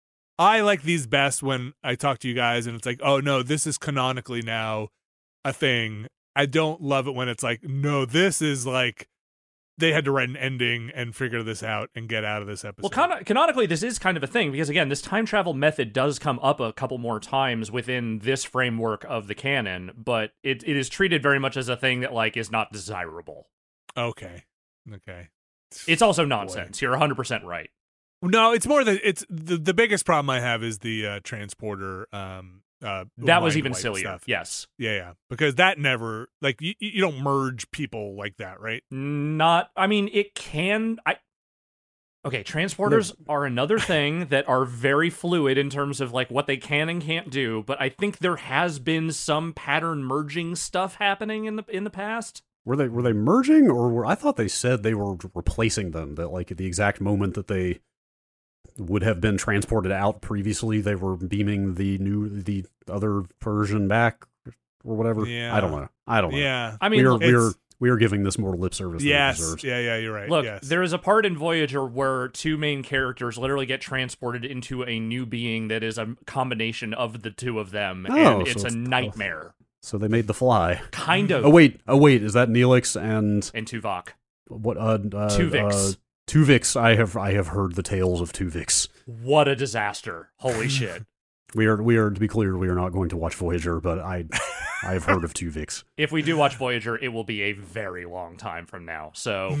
I like these best when I talk to you guys and it's like, oh, no, this is canonically now a thing. I don't love it when it's like, no, this is like... They had to write an ending and figure this out and get out of this episode. Well, can- canonically, this is kind of a thing, because, again, this time travel method does come up a couple more times within this framework of the canon, but it, it is treated very much as a thing that, like, is not desirable. Okay. Okay. It's also nonsense. You're one hundred percent right. No, it's more that it's the, the biggest problem I have is the uh, transporter. Um, uh, That was mind even wipe sillier. stuff. Yes. Yeah, yeah. Because that never, like, you, you don't merge people like that, right? Not, I mean, it can, I, okay, transporters are another thing that are very fluid in terms of, like, what they can and can't do, but I think there has been some pattern merging stuff happening in the in the past. Were they were they merging, or were, I thought they said they were replacing them, that, like, at the exact moment that they would have been transported out previously, they were beaming the new the other version back or whatever. Yeah. I don't know. I don't know. Yeah. I mean, we are look, we are it's- we are giving this more lip service than it Yes. deserves. Yeah, yeah, you're right. Look, yes. there is a part in Voyager where two main characters literally get transported into a new being that is a combination of the two of them, Oh, and so it's a it's- nightmare. So they made the Fly. Kind of. Oh wait, oh wait, is that Neelix and And Tuvok. what? Uh, uh, Tuvix. Uh, Tuvix. I have I have heard the tales of Tuvix. What a disaster. Holy shit. We are we are to be clear, we are not going to watch Voyager, but I I have heard of Tuvix. If we do watch Voyager, it will be a very long time from now. So,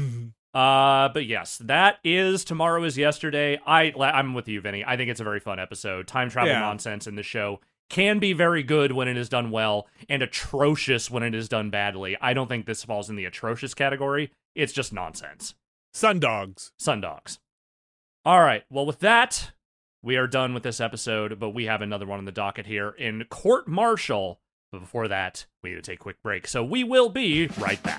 uh, but yes, that is Tomorrow is Yesterday. I, I'm with you, Vinny. I think it's a very fun episode. Time travel Yeah. nonsense in the show can be very good when it is done well and atrocious when it is done badly. I don't think this falls in the atrocious category. It's just nonsense. Sundogs. Sundogs. All right. Well, with that, we are done with this episode, but we have another one on the docket here in Court Martial. But before that, we need to take a quick break. So we will be right back.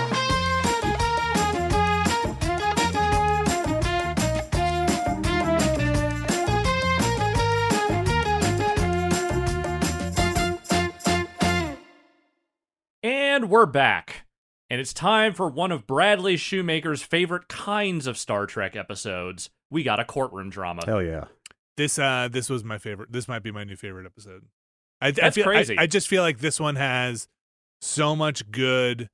And we're back. And it's time for one of Bradley Shoemaker's favorite kinds of Star Trek episodes. We got a courtroom drama. Hell yeah. This uh this was my favorite. This might be my new favorite episode. I, I That's feel, crazy. I, I just feel like this one has so much good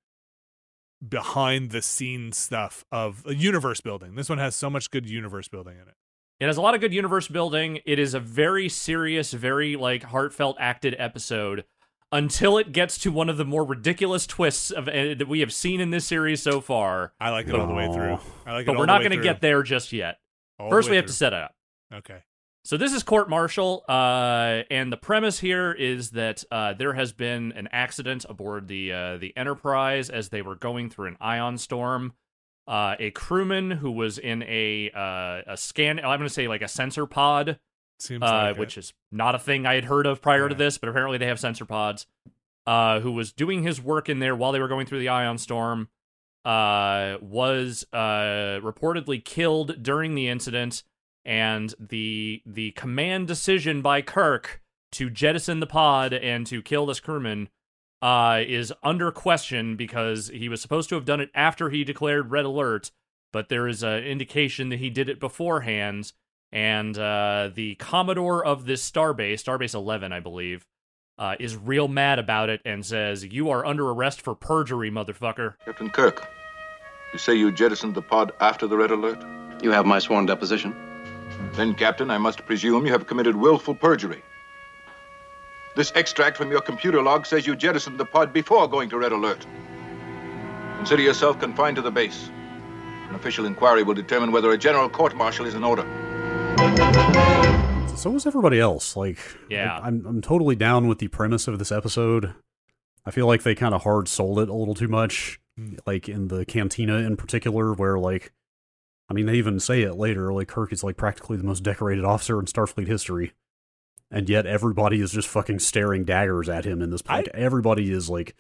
behind the scenes stuff of uh, universe building. This one has so much good universe building in it. It has a lot of good universe building. It is a very serious, very like heartfelt acted episode until it gets to one of the more ridiculous twists of uh, that we have seen in this series so far. I like it all the way through. Aw. I like it But all we're the not way going to through. get there just yet. All the First, way we have through. to set it up. Okay. So this is court martial, uh, and the premise here is that uh, there has been an accident aboard the uh, the Enterprise as they were going through an ion storm. Uh, a crewman who was in a uh, a scan, I'm going to say like a sensor pod, Seems uh, like it. which is not a thing I had heard of prior to Yeah. this, but apparently they have sensor pods. Uh, who was doing his work in there while they were going through the ion storm, uh, was uh, reportedly killed during the incident. And the the command decision by Kirk to jettison the pod and to kill this crewman uh, is under question because he was supposed to have done it after he declared red alert, but there is an indication that he did it beforehand. And uh, the Commodore of this starbase, Starbase eleven, I believe, uh, is real mad about it and says, "You are under arrest for perjury, motherfucker." Captain Kirk, you say you jettisoned the pod after the red alert? You have my sworn deposition. Then, Captain, I must presume you have committed willful perjury. This extract from your computer log says you jettisoned the pod before going to red alert. Consider yourself confined to the base. An official inquiry will determine whether a general court-martial is in order. So was everybody else. Like, Yeah. I, I'm I'm totally down with the premise of this episode. I feel like they kind of hard sold it a little too much, like in the cantina in particular, where like, I mean, they even say it later. Like Kirk is like practically the most decorated officer in Starfleet history. and yet everybody is just fucking staring daggers at him in this. Like, I, everybody is like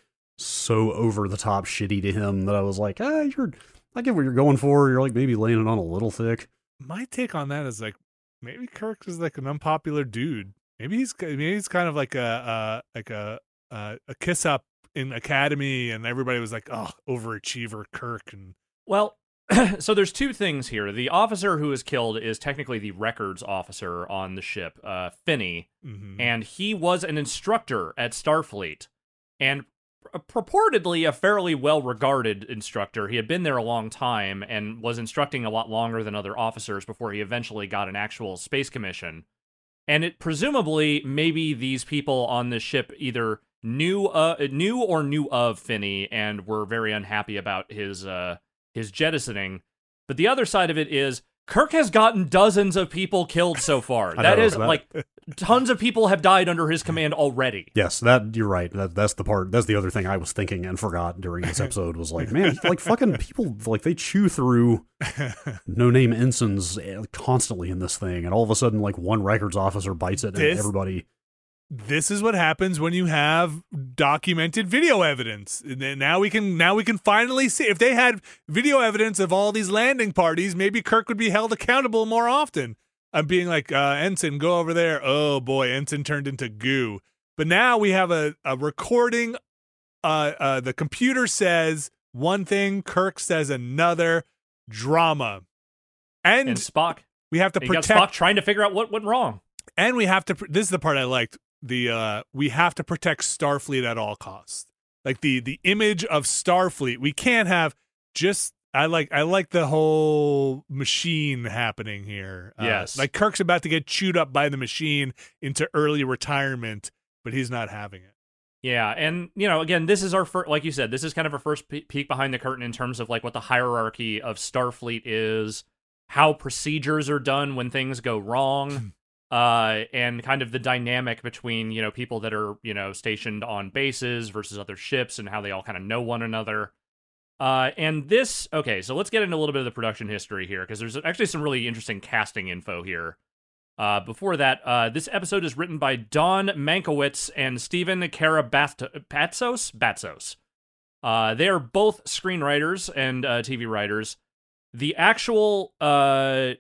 so over the top shitty to him that I was like, ah, you're. I get what you're going for. You're like maybe laying it on a little thick. My take on that is like maybe Kirk is like an unpopular dude. Maybe he's maybe he's kind of like a uh, like a uh, a kiss up in Academy, and everybody was like, oh, overachiever Kirk. And well, so there's two things here. The officer who is killed is technically the records officer on the ship, uh, Finney, mm-hmm. and he was an instructor at Starfleet, and purportedly a fairly well-regarded instructor. He had been there a long time and was instructing a lot longer than other officers before he eventually got an actual space commission. And it presumably maybe these people on this ship either knew uh, knew or knew of Finney and were very unhappy about his uh, his jettisoning. But the other side of it is Kirk has gotten dozens of people killed so far. That know, is that... like tons of people have died under his command already. Yes, that you're right. That that's the part. That's the other thing I was thinking and forgot during this episode was like, man, like fucking people, like they chew through no-name ensigns constantly in this thing, and all of a sudden, like one records officer bites it, and this, everybody. This is what happens when you have documented video evidence. And now we can now we can finally see if they had video evidence of all these landing parties. Maybe Kirk would be held accountable more often. I'm being like, uh, Ensign, go over there. Oh boy, Ensign turned into goo. But now we have a, a recording. Uh, uh, the computer says one thing, Kirk says another. Drama. And, and Spock. We have to and protect. You got Spock trying to figure out what went wrong. And we have to. This is the part I liked. The uh, we have to protect Starfleet at all costs. Like the the image of Starfleet. We can't have just. I like I like the whole machine happening here. Uh, yes. Like Kirk's about to get chewed up by the machine into early retirement, but he's not having it. Yeah, and, you know, again, this is our first, like you said, this is kind of our first peek behind the curtain in terms of, like, what the hierarchy of Starfleet is, how procedures are done when things go wrong, uh, and kind of the dynamic between, you know, people that are, you know, stationed on bases versus other ships and how they all kind of know one another. Uh, and this, okay, so let's get into a little bit of the production history here, because there's actually some really interesting casting info here. Uh, before that, uh, this episode is written by Don Mankiewicz and Stephen Karabatsos. Batsos. Uh, they are both screenwriters and uh, T V writers. The actual uh,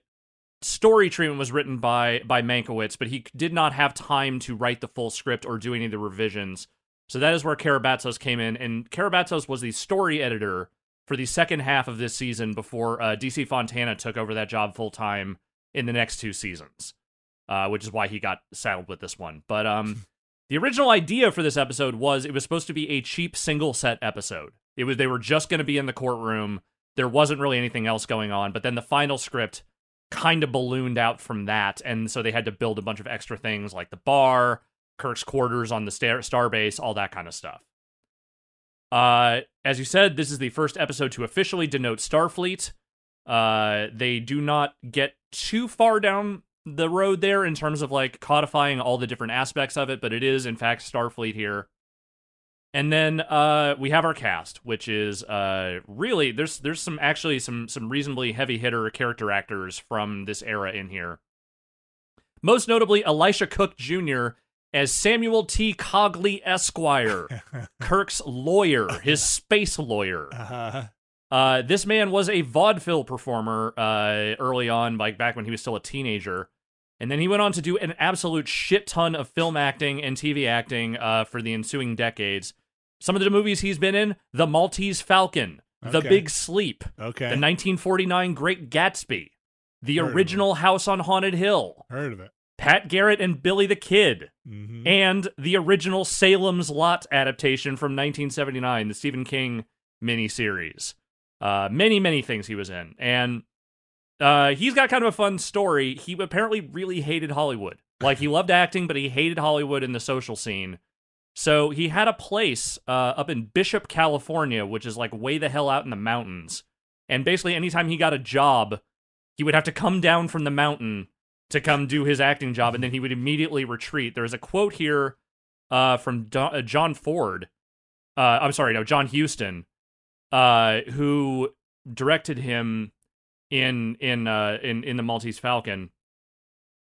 story treatment was written by by Mankiewicz, but he did not have time to write the full script or do any of the revisions. So that is where Karabatsos came in, and Karabatsos was the story editor for the second half of this season before uh, D C Fontana took over that job full time in the next two seasons. Uh, which is why he got saddled with this one. But um, the original idea for this episode was it was supposed to be a cheap single set episode. It was they were just going to be in the courtroom. There wasn't really anything else going on. But then the final script kind of ballooned out from that, and so they had to build a bunch of extra things like the bar, Kirk's quarters on the star starbase, all that kind of stuff. Uh, as you said, this is the first episode to officially denote Starfleet. Uh, they do not get too far down the road there in terms of like codifying all the different aspects of it, but it is in fact Starfleet here. And then uh we have our cast, which is uh really there's there's some actually some some reasonably heavy hitter character actors from this era in here. Most notably Elisha Cook Junior as Samuel T. Cogley Esquire, Kirk's lawyer, his space lawyer. Uh-huh. Uh, this man was a vaudeville performer uh, early on, like back when he was still a teenager. And then he went on to do an absolute shit ton of film acting and T V acting uh, for the ensuing decades. Some of the movies he's been in, The Maltese Falcon, okay. The Big Sleep, okay. the nineteen forty-nine Great Gatsby, the Heard original House on Haunted Hill, Heard of it. Pat Garrett and Billy the Kid, mm-hmm. and the original Salem's Lot adaptation from nineteen seventy-nine, the Stephen King miniseries. Uh, many, many things he was in. And uh, he's got kind of a fun story. He apparently really hated Hollywood. Like, he loved acting, but he hated Hollywood in the social scene. So he had a place uh, up in Bishop, California, which is like way the hell out in the mountains. And basically, anytime he got a job, he would have to come down from the mountain to come do his acting job, and then he would immediately retreat. There's a quote here uh, from Do- uh, John Ford. Uh, I'm sorry, no, John Huston. Uh, who directed him in in uh in in the Maltese Falcon.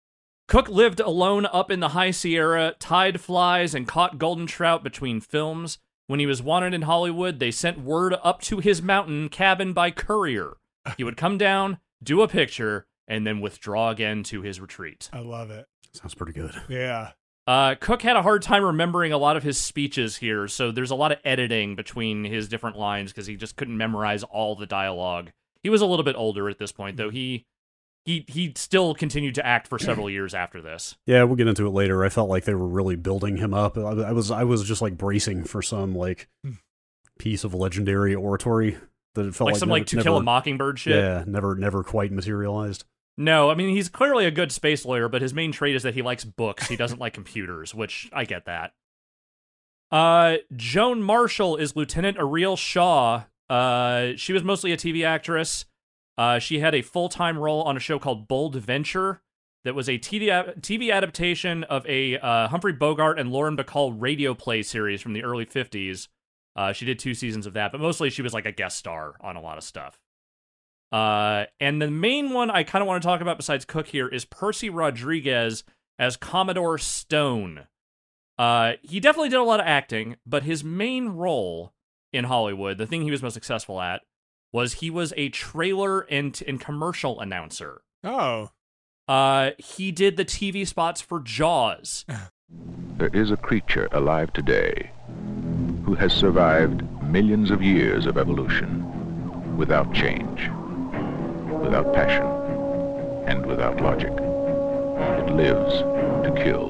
Cook lived alone up in the High Sierra, tied flies, and caught golden trout between films. When he was wanted in Hollywood, they sent word up to his mountain cabin by courier. He would come down, do a picture, and then withdraw again to his retreat. I love it. Sounds pretty good. Yeah. Uh, Cook had a hard time remembering a lot of his speeches here, so there's a lot of editing between his different lines because he just couldn't memorize all the dialogue. He was a little bit older at this point, though. He he he still continued to act for several years after this. Yeah, we'll get into it later. I felt like they were really building him up. I, I was I was just like bracing for some like piece of legendary oratory that it felt like, like some never, like To never, Kill a Mockingbird shit. Yeah, never never quite materialized. No, I mean, he's clearly a good space lawyer, but his main trait is that he likes books. He doesn't like computers, which I get that. Uh, Joan Marshall is Lieutenant Ariel Shaw. Uh, she was mostly a T V actress. Uh, she had a full-time role on a show called Bold Venture that was a T V, T V adaptation of a uh, Humphrey Bogart and Lauren Bacall radio play series from the early fifties. Uh, she did two seasons of that, but mostly she was like a guest star on a lot of stuff. Uh, and the main one I kind of want to talk about besides Cook here is Percy Rodriguez as Commodore Stone. Uh, he definitely did a lot of acting, but his main role in Hollywood, the thing he was most successful at, was he was a trailer and, and commercial announcer. Oh. Uh, he did the T V spots for Jaws. There is a creature alive today who has survived millions of years of evolution without change, without passion, and without logic. It lives to kill.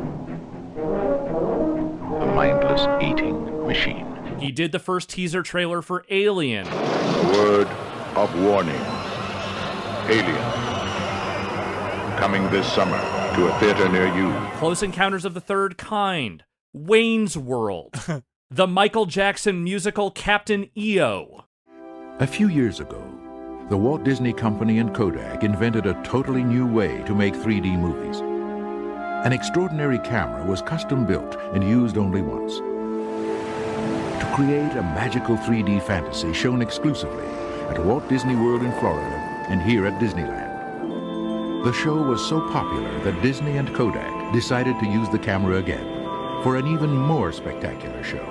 A mindless eating machine. He did the first teaser trailer for Alien. Word of warning. Alien. Coming this summer to a theater near you. Close Encounters of the Third Kind. Wayne's World. The Michael Jackson musical Captain E O. A few years ago, the Walt Disney Company and Kodak invented a totally new way to make three D movies. An extraordinary camera was custom built and used only once. To create a magical three D fantasy shown exclusively at Walt Disney World in Florida and here at Disneyland. The show was so popular that Disney and Kodak decided to use the camera again for an even more spectacular show.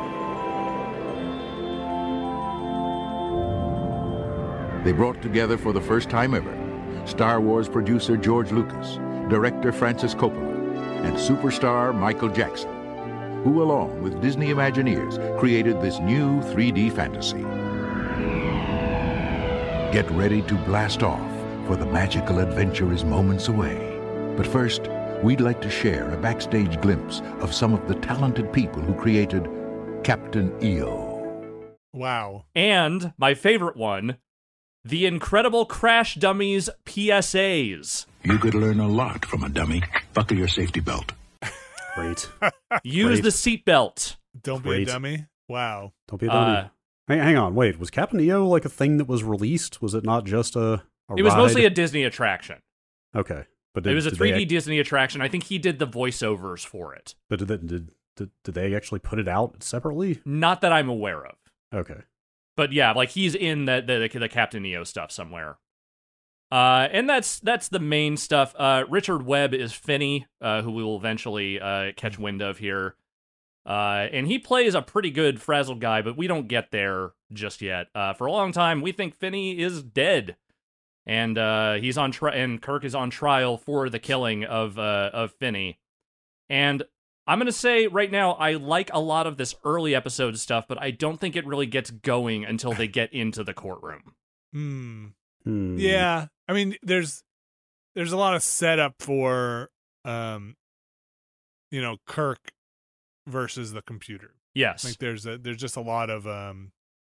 They brought together for the first time ever Star Wars producer George Lucas, director Francis Coppola, and superstar Michael Jackson, who along with Disney Imagineers created this new three D fantasy. Get ready to blast off, for the magical adventure is moments away. But first, we'd like to share a backstage glimpse of some of the talented people who created Captain E O. Wow. And my favorite one, The Incredible Crash Dummies P S As. You could learn a lot from a dummy. Buckle your safety belt. Great. Use Great. the seatbelt. Don't be Great. a dummy. Wow. Don't be a dummy. Uh, hang, hang on, wait. Was Captain E O like a thing that was released? Was it not just a, a It was ride? mostly a Disney attraction. Okay. But did, It was a did three D they, Disney attraction. I think he did the voiceovers for it. But did, did, did, did they actually put it out separately? Not that I'm aware of. Okay. But yeah, like he's in the the, the Captain E O stuff somewhere. Uh, and that's that's the main stuff. Uh, Richard Webb is Finney, uh, who we will eventually uh, catch wind of here. Uh, and he plays a pretty good frazzled guy, but we don't get there just yet. Uh, for a long time, we think Finney is dead, and uh, he's on tri- and Kirk is on trial for the killing of uh, of Finney. And I'm gonna say right now, I like a lot of this early episode stuff, but I don't think it really gets going until they get into the courtroom. Hmm. Hmm. Yeah. I mean, there's there's a lot of setup for, um, you know, Kirk versus the computer. Yes. Like there's a, there's just a lot of um,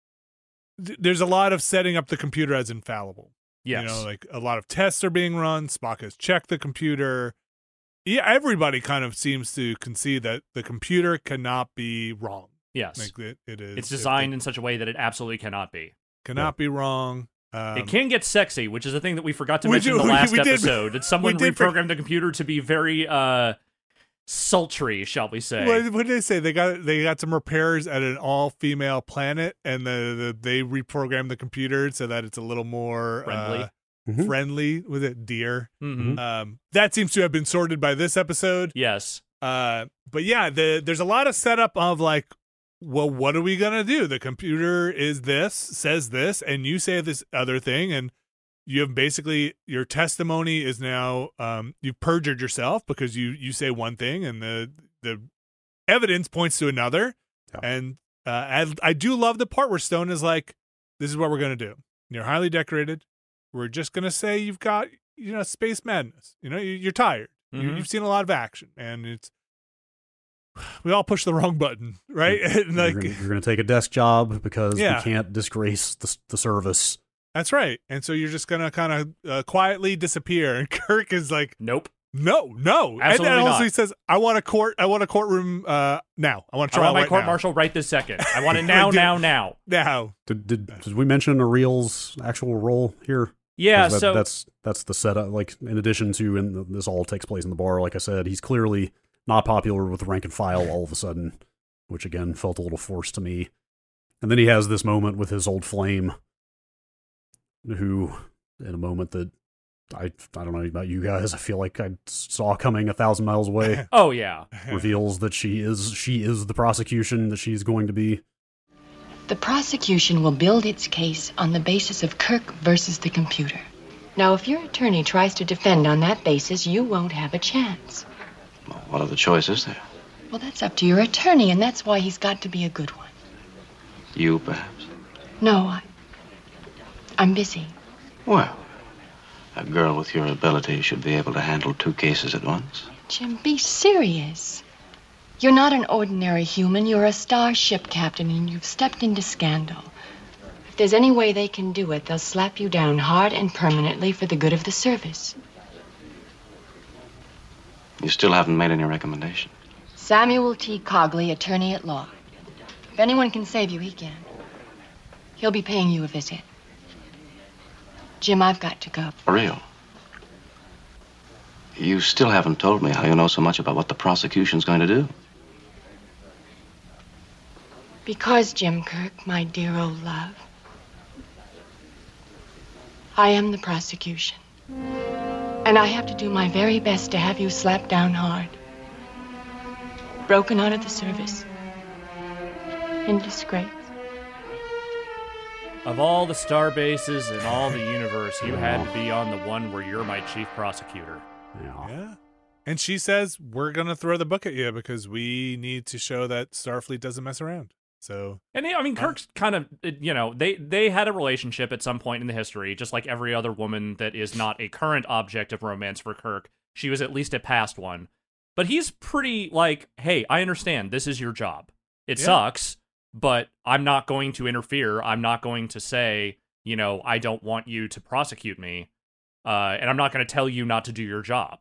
th- there's a lot of setting up the computer as infallible. Yes. You know, like a lot of tests are being run. Spock has checked the computer. Yeah, everybody kind of seems to concede that the computer cannot be wrong. Yes. Like it, it is. It's designed in such a way that it absolutely cannot be. Cannot yeah. be wrong. Um, it can get sexy, which is a thing that we forgot to we mention do, in the last we, we episode. Did, did someone did reprogram for, the computer to be very uh, sultry, shall we say? What, what did they say? They got they got some repairs at an all-female planet, and the, the they reprogrammed the computer so that it's a little more friendly. Uh, mm-hmm. friendly with it, dear. Mm-hmm. Um, that seems to have been sorted by this episode. Yes. Uh, but yeah, the, there's a lot of setup of like, well, what are we going to do? The computer is this, says this, and you say this other thing. And you have basically, your testimony is now, um, you've perjured yourself because you, you say one thing and the, the evidence points to another. Yeah. And uh, I, I do love the part where Stone is like, this is what we're going to do. You're highly decorated. We're just going to say you've got, you know, space madness. You know, you're tired. Mm-hmm. You, you've seen a lot of action. And it's, we all push the wrong button, right? And like, you're going to take a desk job because yeah. we can't disgrace the, the service. That's right. And so you're just going to kind of uh, quietly disappear. And Kirk is like, nope. No, no. Absolutely and then also not. He says, I want a court, I want a courtroom uh, now. I want a I trial want my right court now. martial right this second. I want it now, Did- now, now. Now. Did, did, did we mention Ariel's actual role here? Yeah, that, so that's that's the setup. Like, in addition to, and this all takes place in the bar. Like I said, he's clearly not popular with the rank and file all of a sudden, which again felt a little forced to me. And then he has this moment with his old flame, who, in a moment that I I don't know about you guys, I feel like I saw coming a thousand miles away. Oh yeah, reveals that she is she is the prosecution that she's going to be. The prosecution will build its case on the basis of Kirk versus the computer. Now, if your attorney tries to defend on that basis, you won't have a chance. Well, what are the choices there? Well, that's up to your attorney, and that's why he's got to be a good one. You, perhaps? No, I... I'm busy. Well, a girl with your ability should be able to handle two cases at once. Jim, be serious. You're not an ordinary human. You're a starship captain, and you've stepped into scandal. If there's any way they can do it, they'll slap you down hard and permanently for the good of the service. You still haven't made any recommendation. Samuel T. Cogley, attorney at law. If anyone can save you, he can. He'll be paying you a visit. Jim, I've got to go. For real? You still haven't told me how you know so much about what the prosecution's going to do. Because, Jim Kirk, my dear old love, I am the prosecution. And I have to do my very best to have you slapped down hard. Broken out of the service. In disgrace. Of all the star bases in all the universe, you had to be on the one where you're my chief prosecutor. Yeah. yeah. And she says, we're going to throw the book at you because we need to show that Starfleet doesn't mess around. So, and I mean, Kirk's uh, kind of, you know, they, they had a relationship at some point in the history, just like every other woman that is not a current object of romance for Kirk. She was at least a past one. But he's pretty like, hey, I understand. This is your job. It yeah. sucks, but I'm not going to interfere. I'm not going to say, you know, I don't want you to prosecute me. Uh, and I'm not going to tell you not to do your job.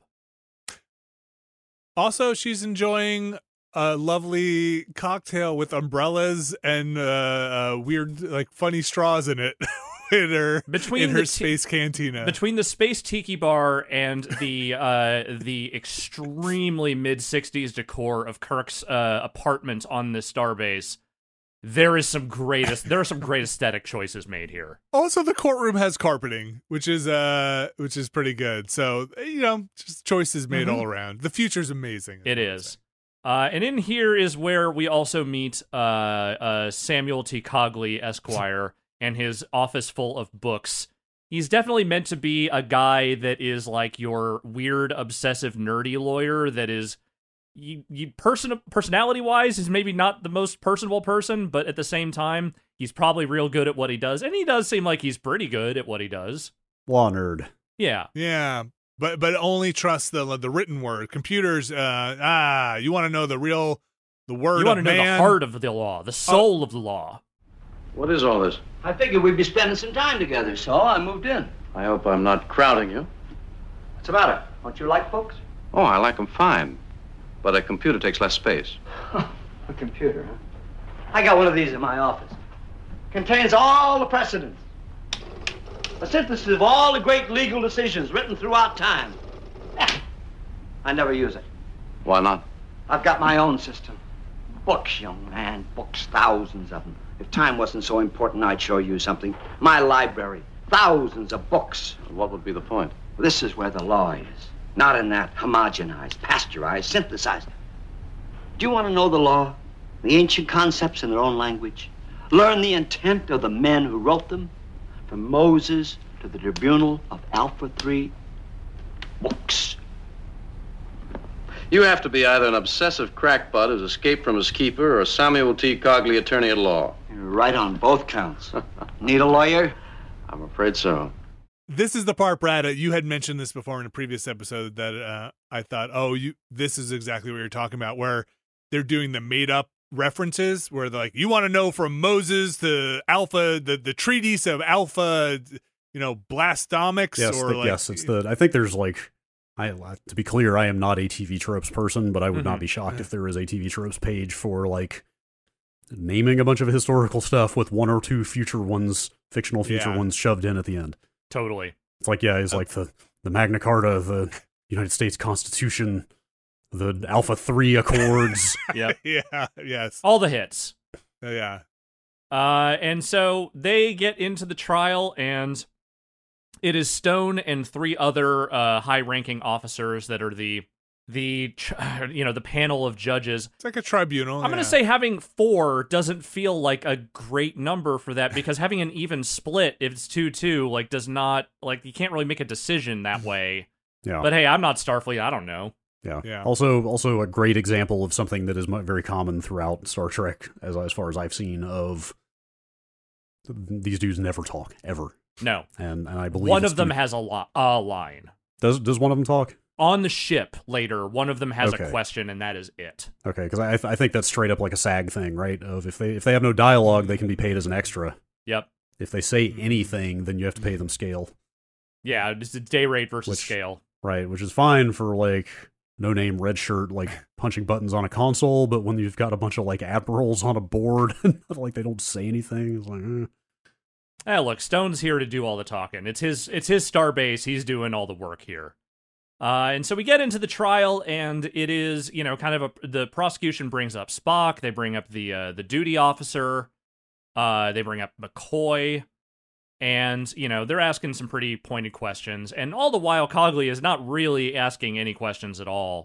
Also, she's enjoying a lovely cocktail with umbrellas and uh, uh, weird, like, funny straws in it in her, between in her t- space cantina. Between the space tiki bar and the uh, the extremely mid-sixties decor of Kirk's uh, apartment on the starbase, there is some greatest. There are some great aesthetic choices made here. Also, the courtroom has carpeting, which is uh, which is pretty good. So, you know, just choices made mm-hmm. all around. The future's amazing. It is. Uh, and in here is where we also meet uh, uh, Samuel T. Cogley, Esquire, and his office full of books. He's definitely meant to be a guy that is like your weird, obsessive, nerdy lawyer that is, you, you person personality-wise, is maybe not the most personable person, but at the same time, he's probably real good at what he does. And he does seem like he's pretty good at what he does. Law nerd. Yeah. Yeah. But but only trust the the written word. Computers, uh, ah, you want to know the real, the word You want of to know man. the heart of the law, the soul oh. of the law. What is all this? I figured we'd be spending some time together, so I moved in. I hope I'm not crowding you. What's the matter? Don't you like books? Oh, I like them fine. But a computer takes less space. A computer, huh? I got one of these in my office. Contains all the precedents. A synthesis of all the great legal decisions written throughout time. I never use it. Why not? I've got my own system. Books, young man, books, thousands of them. If time wasn't so important, I'd show you something. My library, thousands of books. What would be the point? This is where the law is. Not in that homogenized, pasteurized, synthesized. Do you want to know the law? The ancient concepts in their own language? Learn the intent of the men who wrote them? From Moses to the tribunal of Alpha three? Books. You have to be either an obsessive crackpot who's escaped from his keeper or Samuel T. Cogley, attorney at law. You're right on both counts. Need a lawyer? I'm afraid so. This is the part, Brad, uh, you had mentioned this before in a previous episode that uh, I thought, oh, you. this is exactly what you're talking about, where they're doing the made-up references, where they're like, you want to know from Moses to Alpha, the, the treatise of Alpha, you know, Blastomics? Yes, or the, like, yes, it's the, I think there's like, I to be clear, I am not a T V tropes person, but I would mm-hmm. not be shocked if there is a T V tropes page for like naming a bunch of historical stuff with one or two future ones, fictional future Yeah. ones shoved in at the end. Totally. It's like, yeah, it's like the, the Magna Carta, the United States Constitution, the Alpha three Accords. Yep. yeah, yes. All the hits. Uh, yeah. Uh, and so they get into the trial, and it is Stone and three other uh, high-ranking officers that are the the you know the panel of judges. It's like a tribunal. I'm yeah. going to say having four doesn't feel like a great number for that, because having an even split, if it's two two, like does not like you can't really make a decision that way. Yeah. But hey, I'm not Starfleet. I don't know. Yeah. Yeah. Also, also a great example of something that is mu- very common throughout Star Trek, as as far as I've seen, of these dudes never talk ever. No. And and I believe One it's of them due- has a, lo- a line. Does does one of them talk? On the ship later, one of them has Okay. a question, and that is it. Okay, because I th- I think that's straight up like a SAG thing, right? Of if they if they have no dialogue, they can be paid as an extra. Yep. If they say anything, then you have to pay them scale. Yeah, it's a day rate versus Which- scale. Right, which is fine for like no name red shirt like punching buttons on a console, but when you've got a bunch of like admirals on a board and like they don't say anything, it's like eh. Eh, look, Stone's here to do all the talking. It's his it's his star base. He's doing all the work here. Uh, and so we get into the trial, and it is, you know, kind of a, the prosecution brings up Spock. They bring up the uh, the duty officer. Uh, they bring up McCoy. And, you know, they're asking some pretty pointed questions. And all the while, Cogley is not really asking any questions at all.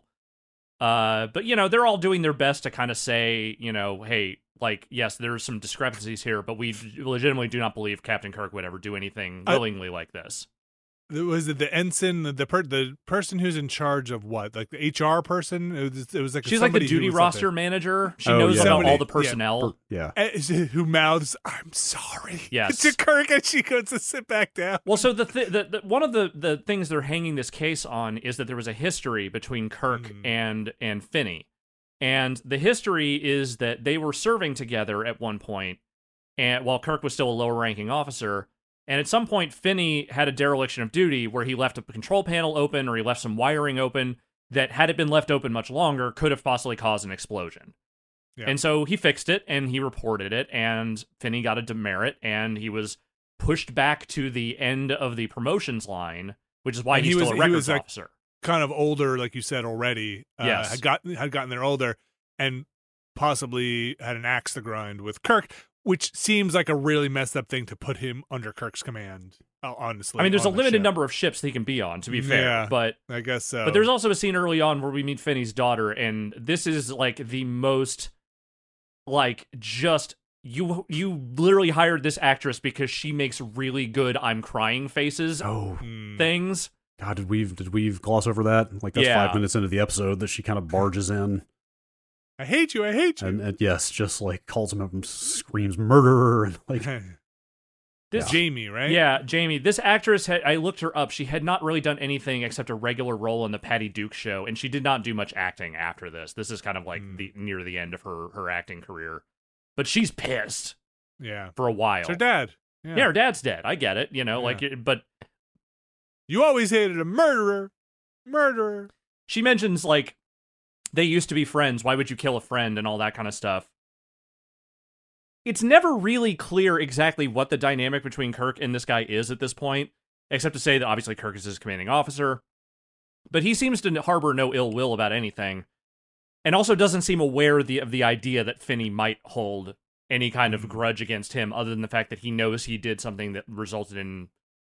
Uh, but, you know, they're all doing their best to kind of say, you know, hey, like, yes, there's some discrepancies here, but we legitimately do not believe Captain Kirk would ever do anything willingly I, like this. Was it the ensign, the per, the person who's in charge of what? Like the H R person? It was, it was like she's like the duty roster manager. She oh, knows yeah. about Somebody, all the personnel. Yeah, yeah. Who mouths, "I'm sorry." Yes, to Kirk, and she goes to sit back down. Well, so the, th- the, the one of the, the things they're hanging this case on is that there was a history between Kirk mm. and and Finney, and the history is that they were serving together at one point, and while Kirk was still a lower ranking officer. And at some point, Finney had a dereliction of duty where he left a control panel open or he left some wiring open that, had it been left open much longer, could have possibly caused an explosion. Yeah. And so he fixed it and he reported it, and Finney got a demerit, and he was pushed back to the end of the promotions line, which is why he's he was, still a records he was, like, officer. Kind of older, like you said already. Uh, yes. Had gotten, had gotten there older and possibly had an axe to grind with Kirk. Which seems like a really messed up thing to put him under Kirk's command, honestly. I mean, there's a the limited ship. number of ships that he can be on, to be fair. Yeah, but I guess so. But there's also a scene early on where we meet Finney's daughter, and this is like the most, like, just, you you literally hired this actress because she makes really good I'm crying faces oh. things. God, did we did we gloss over that? Like, that's yeah. five minutes into the episode that she kind of barges in. I hate you, I hate you. And, and yes, just like calls him up and screams murderer. And like this yeah. Jamie, right? Yeah, Jamie. This actress, had, I looked her up. She had not really done anything except a regular role in the Patty Duke show, and she did not do much acting after this. This is kind of like mm. the near the end of her, her acting career. But she's pissed. Yeah. For a while. It's her dad. Yeah. yeah, her dad's dead. I get it. You know, yeah. like, but. You always hated a murderer. Murderer. She mentions, like, they used to be friends. Why would you kill a friend and all that kind of stuff? It's never really clear exactly what the dynamic between Kirk and this guy is at this point, except to say that obviously Kirk is his commanding officer. But he seems to harbor no ill will about anything, and also doesn't seem aware of the, of the idea that Finney might hold any kind of grudge against him, other than the fact that he knows he did something that resulted in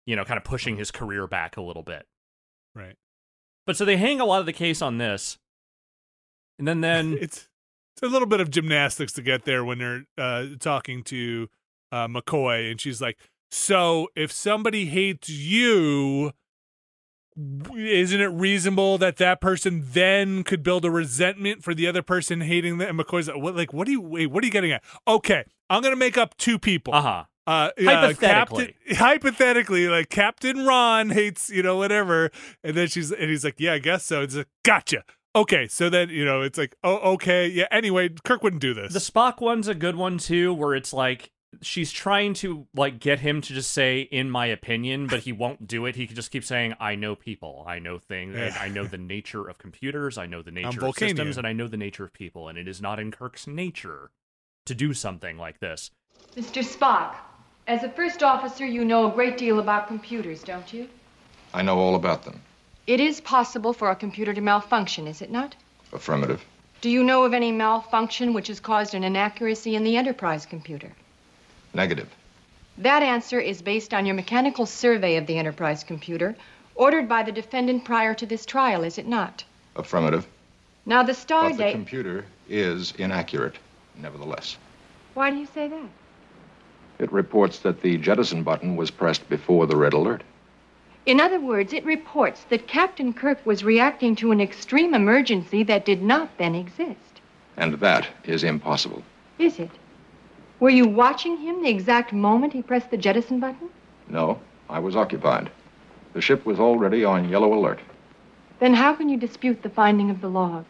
you know, kind of pushing his career back a little bit. Right. But so they hang a lot of the case on this. And then then it's it's a little bit of gymnastics to get there when they're uh, talking to uh, McCoy, and she's like, "So if somebody hates you, isn't it reasonable that that person then could build a resentment for the other person hating them?" And McCoy's like, "What? Like, what are you? Wait, what are you getting at? Okay, I'm gonna make up two people. Uh-huh. Uh Hypothetically. Uh, Captain, hypothetically, like Captain Ron hates, you know, whatever." And then she's, and he's like, "Yeah, I guess so." It's like, "Gotcha." Okay, so then, you know, it's like, oh, okay, yeah. Anyway, Kirk wouldn't do this. The Spock one's a good one too, where it's like she's trying to like get him to just say "in my opinion," but he won't do it. He can just keep saying, "I know people, I know things, Yeah. I know the nature of computers, I know the nature I'm of systems, Vulcanian. and I know the nature of people." And it is not in Kirk's nature to do something like this. Mister Spock, as a first officer, you know a great deal about computers, don't you? I know all about them. It is possible for a computer to malfunction, is it not? Affirmative. Do you know of any malfunction which has caused an inaccuracy in the Enterprise computer? Negative. That answer is based on your mechanical survey of the Enterprise computer, ordered by the defendant prior to this trial, is it not? Affirmative. Now, the But star the date... computer is inaccurate, nevertheless. Why do you say that? It reports that the jettison button was pressed before the red alert. In other words, it reports that Captain Kirk was reacting to an extreme emergency that did not then exist. And that is impossible. Is it? Were you watching him the exact moment he pressed the jettison button? No, I was occupied. The ship was already on yellow alert. Then how can you dispute the finding of the log?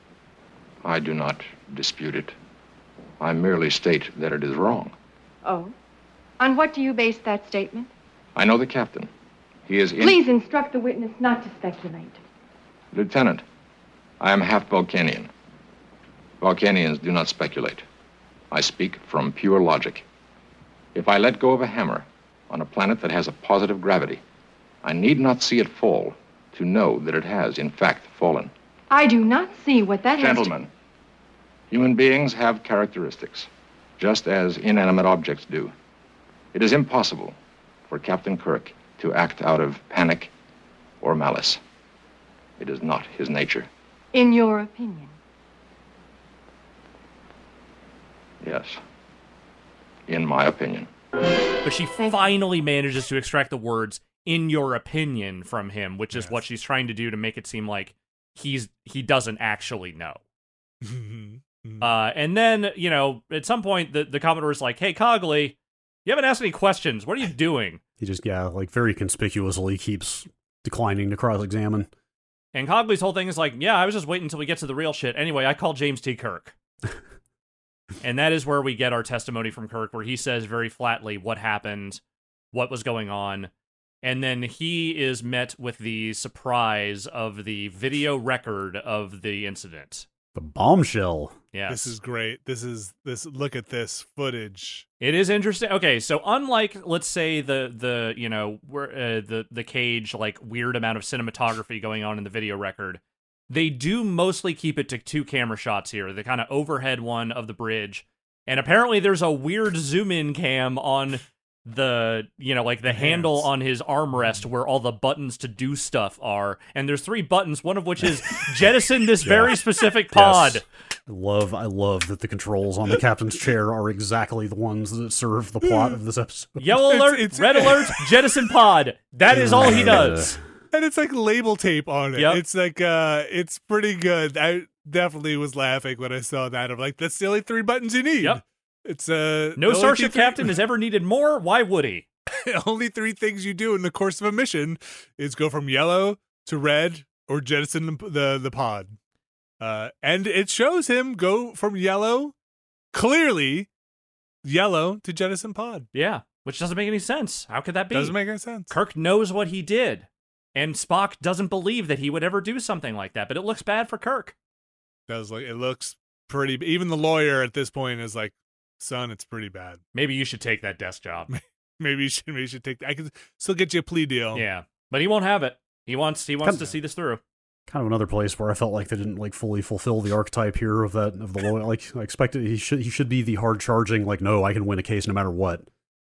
I do not dispute it. I merely state that it is wrong. Oh? On what do you base that statement? I know the captain. He is in... Please instruct the witness not to speculate. Lieutenant, I am half Vulcanian. Vulcanians do not speculate. I speak from pure logic. If I let go of a hammer on a planet that has a positive gravity, I need not see it fall to know that it has, in fact, fallen. I do not see what that has to- Gentlemen, human beings have characteristics, just as inanimate objects do. It is impossible for Captain Kirk to act out of panic or malice. It is not his nature. In your opinion. Yes. In my opinion. But she finally manages to extract the words "in your opinion" from him, which is Yes. what she's trying to do to make it seem like he's he doesn't actually know. uh, and then, you know, at some point, the, the Commodore's like, "Hey, Cogley, you haven't asked any questions. What are you doing?" He just, yeah, like very conspicuously keeps declining to cross-examine. And Cogley's whole thing is like, "Yeah, I was just waiting until we get to the real shit. Anyway, I called James T. Kirk." And that is where we get our testimony from Kirk, where he says very flatly what happened, what was going on. And then he is met with the surprise of the video record of the incident. The bombshell. Yes. This is great. This is this. Look at this footage. It is interesting. Okay, so unlike, let's say, the the you know where, uh, the the Cage like weird amount of cinematography going on in the video record, they do mostly keep it to two camera shots here. The kind of overhead one of the bridge, and apparently there's a weird zoom in cam on the you know like the Hands. handle on his armrest where all the buttons to do stuff are, and there's three buttons, one of which is jettison this Yeah. very specific pod. Yes. I love, I love that the controls on the captain's chair are exactly the ones that serve the plot of this episode. Yellow alert, It's- it's- red alert, jettison pod. That is all he does. And it's like label tape on it. Yep. It's like uh it's pretty good. I definitely was laughing when I saw that. I'm like, that's the only three buttons you need. Yep. It's uh No the only starship three- captain has ever needed more. Why would he? only three things you do in the course of a mission is go from yellow to red or jettison the the, the pod. Uh and it shows him go from yellow, clearly yellow, to jettison pod. Yeah, which doesn't make any sense. How could that be? Doesn't make any sense. Kirk knows what he did, and Spock doesn't believe that he would ever do something like that, but it looks bad for Kirk. Does like it looks pretty. Even the lawyer at this point is like, son, it's pretty bad. Maybe you should take that desk job. Maybe you should. Maybe you should take. I can still get you a plea deal. Yeah, but he won't have it. He wants. He wants Come- to see this through. Kind of another place where I felt like they didn't like fully fulfill the archetype here of that of the lawyer. Like I expected, he should he should be the hard charging. Like, no, I can win a case no matter what.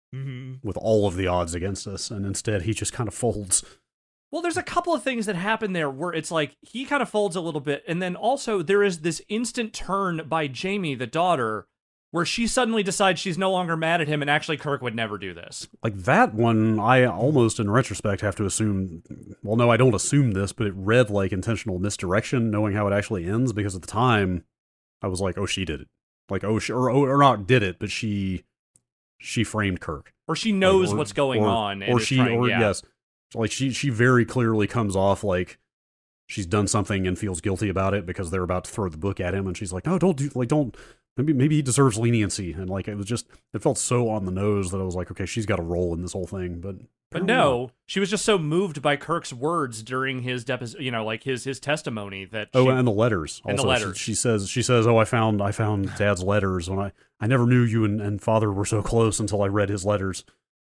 Mm-hmm. with all of the odds against us, and instead he just kind of folds. Well, there's a couple of things that happen there where it's like he kind of folds a little bit, and then also there is this instant turn by Jamie, the daughter, where she suddenly decides she's no longer mad at him, and actually Kirk would never do this. Like that one, I almost in retrospect have to assume, well, no, I don't assume this, but it read like intentional misdirection, knowing how it actually ends, because at the time, I was like, oh, she did it. Like, oh, she, or, or not did it, but she she framed Kirk. Or she knows like, or, what's going or, on. And or is she, trying, or yeah. yes, like she, she very clearly comes off like she's done something and feels guilty about it because they're about to throw the book at him, and she's like, no, don't do, like, don't, maybe, maybe he deserves leniency. And like, it was just, it felt so on the nose that I was like, okay, she's got a role in this whole thing, but. But no, she was just so moved by Kirk's words during his deposition, you know, like his his testimony that. Oh, she, and the letters. And also, the letters. She, she says, she says, oh, I found, I found Dad's letters when I, I never knew you and, and Father were so close until I read his letters.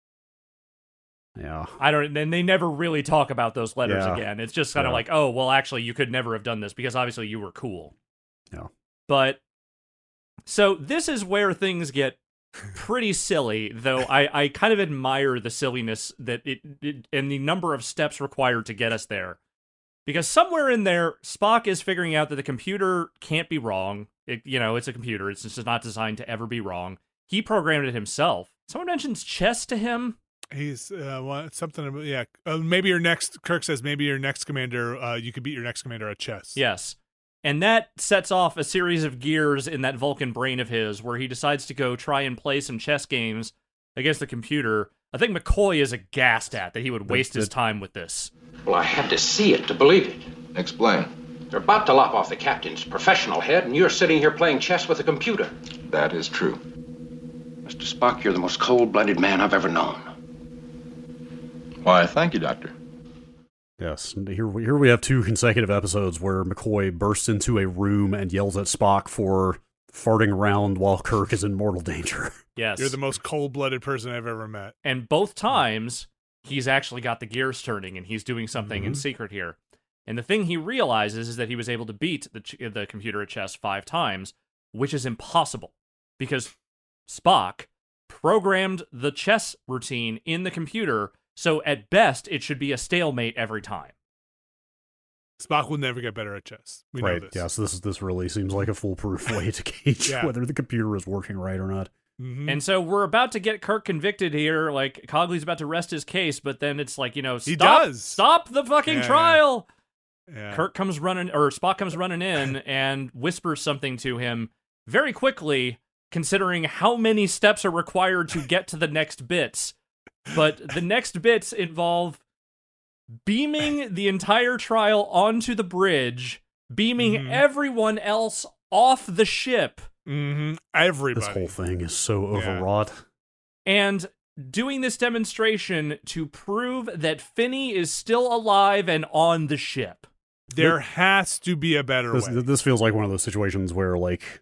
Yeah. I don't, and they never really talk about those letters Yeah. again. It's just kind of Yeah. like, oh, well, actually, you could never have done this because obviously you were cool. Yeah. But so this is where things get pretty silly, though I, I kind of admire the silliness that it, it and the number of steps required to get us there. Because somewhere in there, Spock is figuring out that the computer can't be wrong. It, you know, it's a computer. It's just not designed to ever be wrong. He programmed it himself. Someone mentions chess to him. He's uh, what, something about, yeah. Uh, maybe your next, Kirk says, maybe your next commander, uh, you could beat your next commander at chess. Yes. And that sets off a series of gears in that Vulcan brain of his where he decides to go try and play some chess games against the computer. I think McCoy is aghast at that he would waste his time with this. Well, I had to see it to believe it. Explain. They're about to lop off the captain's professional head, and you're sitting here playing chess with a computer. That is true. Mister Spock, you're the most cold-blooded man I've ever known. Why, thank you, Doctor. Yes, and here we, here we have two consecutive episodes where McCoy bursts into a room and yells at Spock for farting around while Kirk is in mortal danger. Yes. You're the most cold-blooded person I've ever met. And both times, he's actually got the gears turning, and he's doing something Mm-hmm. in secret here. And the thing he realizes is that he was able to beat the, ch- the computer at chess five times, which is impossible, because Spock programmed the chess routine in the computer, so at best, it should be a stalemate every time. Spock will never get better at chess. We know Right, this. yeah, so this, this really seems like a foolproof way to gauge Yeah. whether the computer is working right or not. Mm-hmm. And so we're about to get Kirk convicted here, like Cogley's about to rest his case, but then it's like, you know, stop, He does. stop the fucking Yeah, trial. Yeah. Kirk comes running, or Spock comes running in and whispers something to him very quickly, considering how many steps are required to get to the next bits. But the next bits involve beaming the entire trial onto the bridge, beaming Mhm. everyone else off the ship, Mm-hmm. Everybody. This whole thing is so Yeah. overwrought. and doing this demonstration to prove that Finney is still alive and on the ship. There has to be a better This, way. this feels like one of those situations where, like,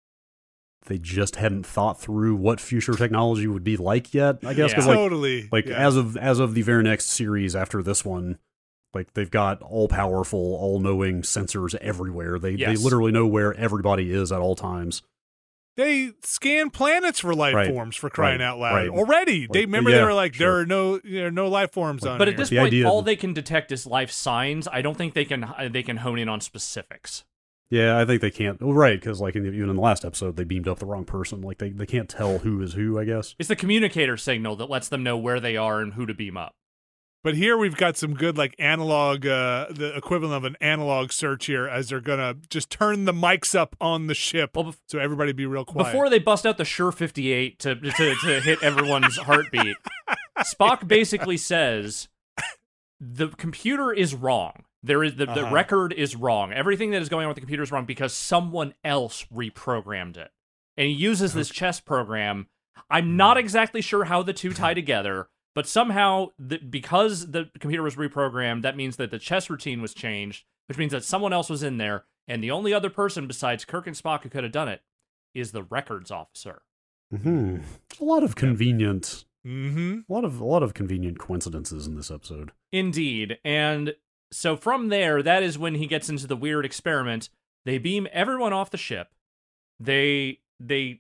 they just hadn't thought through what future technology would be like yet, I guess. Yeah. 'cause, like, Totally, Like, yeah. as of as of the very next series after this one, like, they've got all-powerful, all-knowing sensors everywhere. They Yes. they literally know where everybody is at all times. They scan planets for life Right. forms, for crying Right. out loud. Right. Already. They Like, remember they yeah, were like, sure. there are no there are no life forms on But here. at this The point, idea all that- they can detect is life signs. I don't think they can uh, they can hone in on specifics. Yeah, I think they can't. Well, right, because, like, in the, even in the last episode, they beamed up the wrong person. Like, they, they can't tell who is who, I guess. It's the communicator signal that lets them know where they are and who to beam up. But here we've got some good, like, analog, uh, the equivalent of an analog search here, as they're going to just turn the mics up on the ship Well, bef- so everybody be real quiet. Before they bust out the Shure fifty-eight to, to, to hit everyone's heartbeat, Spock basically says, the computer is wrong. There is the, the Uh-huh. record is wrong. Everything that is going on with the computer is wrong because someone else reprogrammed it. And he uses this chess program. I'm not exactly sure how the two tie together, but somehow, the, because the computer was reprogrammed, that means that the chess routine was changed, which means that someone else was in there, and the only other person besides Kirk and Spock who could have done it is the records officer. Hmm. A lot of convenient, Mm-hmm. a lot of a lot of convenient coincidences in this episode. Indeed. And so from there, that is when he gets into the weird experiment. They beam everyone off the ship. They they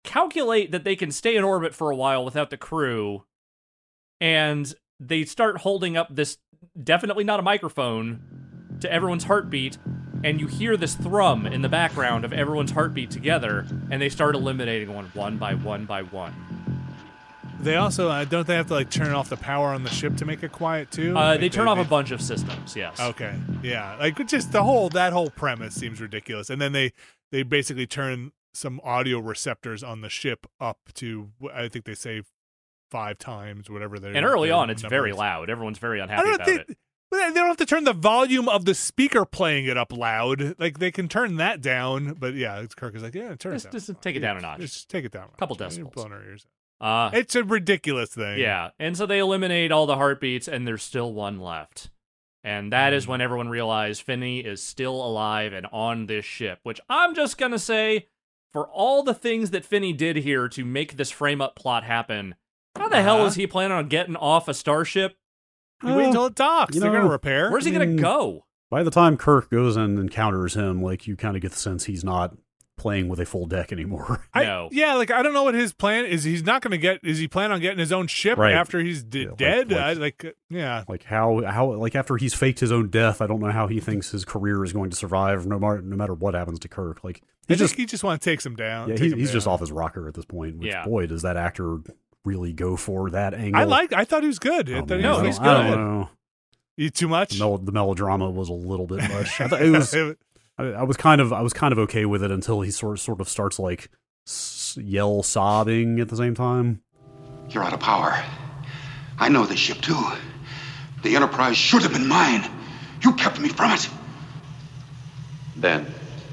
calculate that they can stay in orbit for a while without the crew, and they start holding up this, definitely not a microphone, to everyone's heartbeat, and you hear this thrum in the background of everyone's heartbeat together, and they start eliminating one, one by one by one. They also, uh, don't they have to, like, turn off the power on the ship to make it quiet, too? Uh, like they turn they, off they... a bunch of systems, yes. Okay, yeah. Like, just the whole, that whole premise seems ridiculous. And then they, they basically turn some audio receptors on the ship up to, I think they say five times, whatever they're. And early on, it's numbers. very loud. Everyone's very unhappy I don't about they, it. But they don't have to turn the volume of the speaker playing it up loud. Like, they can turn that down. But yeah, Kirk is like, yeah, turn just, it down. Just take it down a notch. Just take it down. A couple decibels. decibels. Blowing our ears out. Uh, it's a ridiculous thing. Yeah, and so they eliminate all the heartbeats, and there's still one left. And that Mm. is when everyone realized Finney is still alive and on this ship, which I'm just going to say, for all the things that Finney did here to make this frame-up plot happen, how the uh-huh. hell is he planning on getting off a starship? You uh, wait until it docks. They're going to repair. Where's he going to go? By the time Kirk goes and encounters him, like, you kind of get the sense he's not playing with a full deck anymore. I, no. Yeah, like, I don't know what his plan is. He's not going to get, is he plan on getting his own ship right. after he's d- yeah, like, dead? Like, I, like, yeah. Like, how, how, like, after he's faked his own death, I don't know how he thinks his career is going to survive no matter, no matter what happens to Kirk. Like, he I just, think he just want to take some down. Yeah, he, he's down. just off his rocker at this point, which, yeah. boy, does that actor really go for that angle. I like, I thought he was good. Oh, I thought man, he was, I he's don't, I good. don't know. You too much? The, mel- the melodrama was a little bit much. I thought it was. I, I was kind of, I was kind of okay with it until he sort of, sort of starts like s- yell sobbing at the same time. You're out of power. I know this ship too. The Enterprise should have been mine. You kept me from it. Then,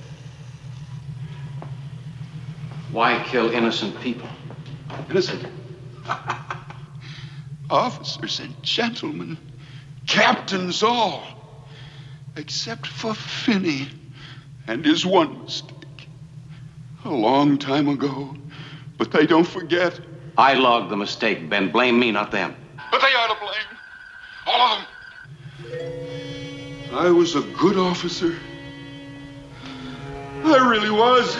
why kill innocent people? Innocent? Officers and gentlemen, captains all, except for Finney and his one mistake. A long time ago, but they don't forget. I logged the mistake, Ben. Blame me, not them. But they are to blame. All of them. I was a good officer. I really was.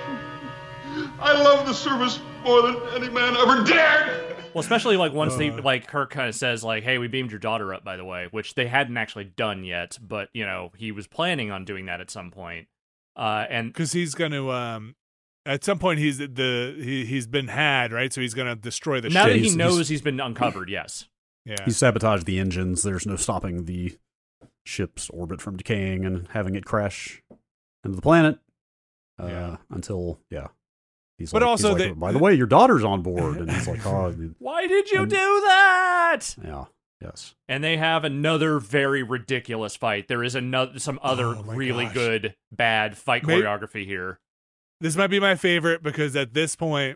I love the service more than any man ever dared. Well, especially like once uh, they like Kirk kind of says like, "Hey, we beamed your daughter up, by the way," which they hadn't actually done yet, but you know he was planning on doing that at some point. Uh, and because he's going to, um, at some point, he's the he he's been had right, so he's going to destroy the now ship. that he he's, knows he's, he's been uncovered. Yes, yeah, he sabotaged the engines. There's no stopping the ship's orbit from decaying and having it crash into the planet uh, yeah. until yeah. He's but like, also, he's like, they, by the way, your daughter's on board, and he's like, "Oh, why did you and, do that?" Yeah, yes. And they have another very ridiculous fight. There is another, some other oh really gosh. good bad fight Maybe, choreography here. This might be my favorite because at this point,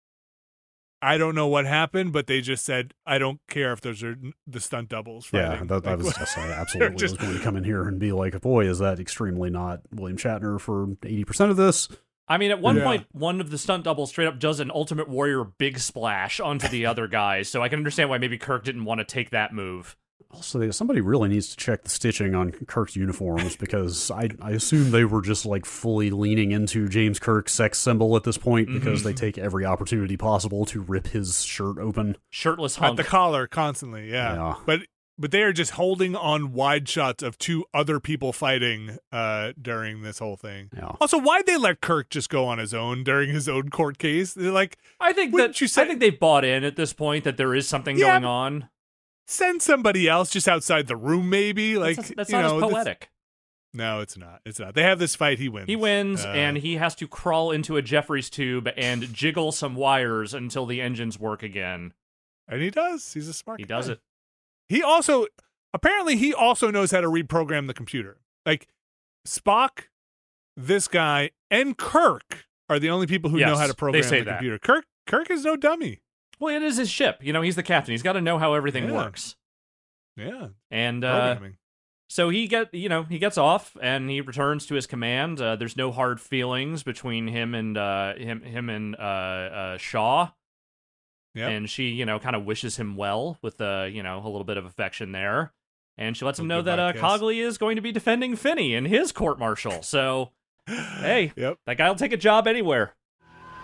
I don't know what happened, but they just said, "I don't care if those are the stunt doubles." Fighting. Yeah, that, that was just, I absolutely just, was going to come in here and be like, "Boy, is that extremely not William Shatner for eighty percent of this." I mean, at one yeah. point, one of the stunt doubles straight up does an Ultimate Warrior big splash onto the other guys, so I can understand why maybe Kirk didn't want to take that move. Also, somebody really needs to check the stitching on Kirk's uniforms because I, I assume they were just like fully leaning into James Kirk's sex symbol at this point because mm-hmm. they take every opportunity possible to rip his shirt open. Shirtless hunk. At the collar constantly, yeah. yeah. But but they are just holding on wide shots of two other people fighting uh, during this whole thing. Yeah. Also, why'd they let Kirk just go on his own during his own court case? They're like, I think that you say- I think they've bought in at this point that there is something yeah, going on. Send somebody else just outside the room, maybe. Like that's, that's you not know, as poetic. No, it's not. It's not. They have this fight. He wins. He wins, uh, and he has to crawl into a Jeffries tube and jiggle some wires until the engines work again. And he does. He's a smart He guy. does it. He also, apparently, he also knows how to reprogram the computer. Like, Spock, this guy, and Kirk are the only people who yes, know how to program they say the that. computer. Kirk, Kirk is no dummy. Well, it is his ship. You know, he's the captain. He's got to know how everything Yeah. works. Yeah. And uh, Programming. so he get, you know, he gets off and he returns to his command. Uh, there's no hard feelings between him and uh, him, him and uh, uh, Shaw. Yep. And she, you know, kind of wishes him well with, uh, you know, a little bit of affection there. And she lets him know that uh, Cogley is going to be defending Finney in his court-martial. So, hey, yep. that guy will take a job anywhere.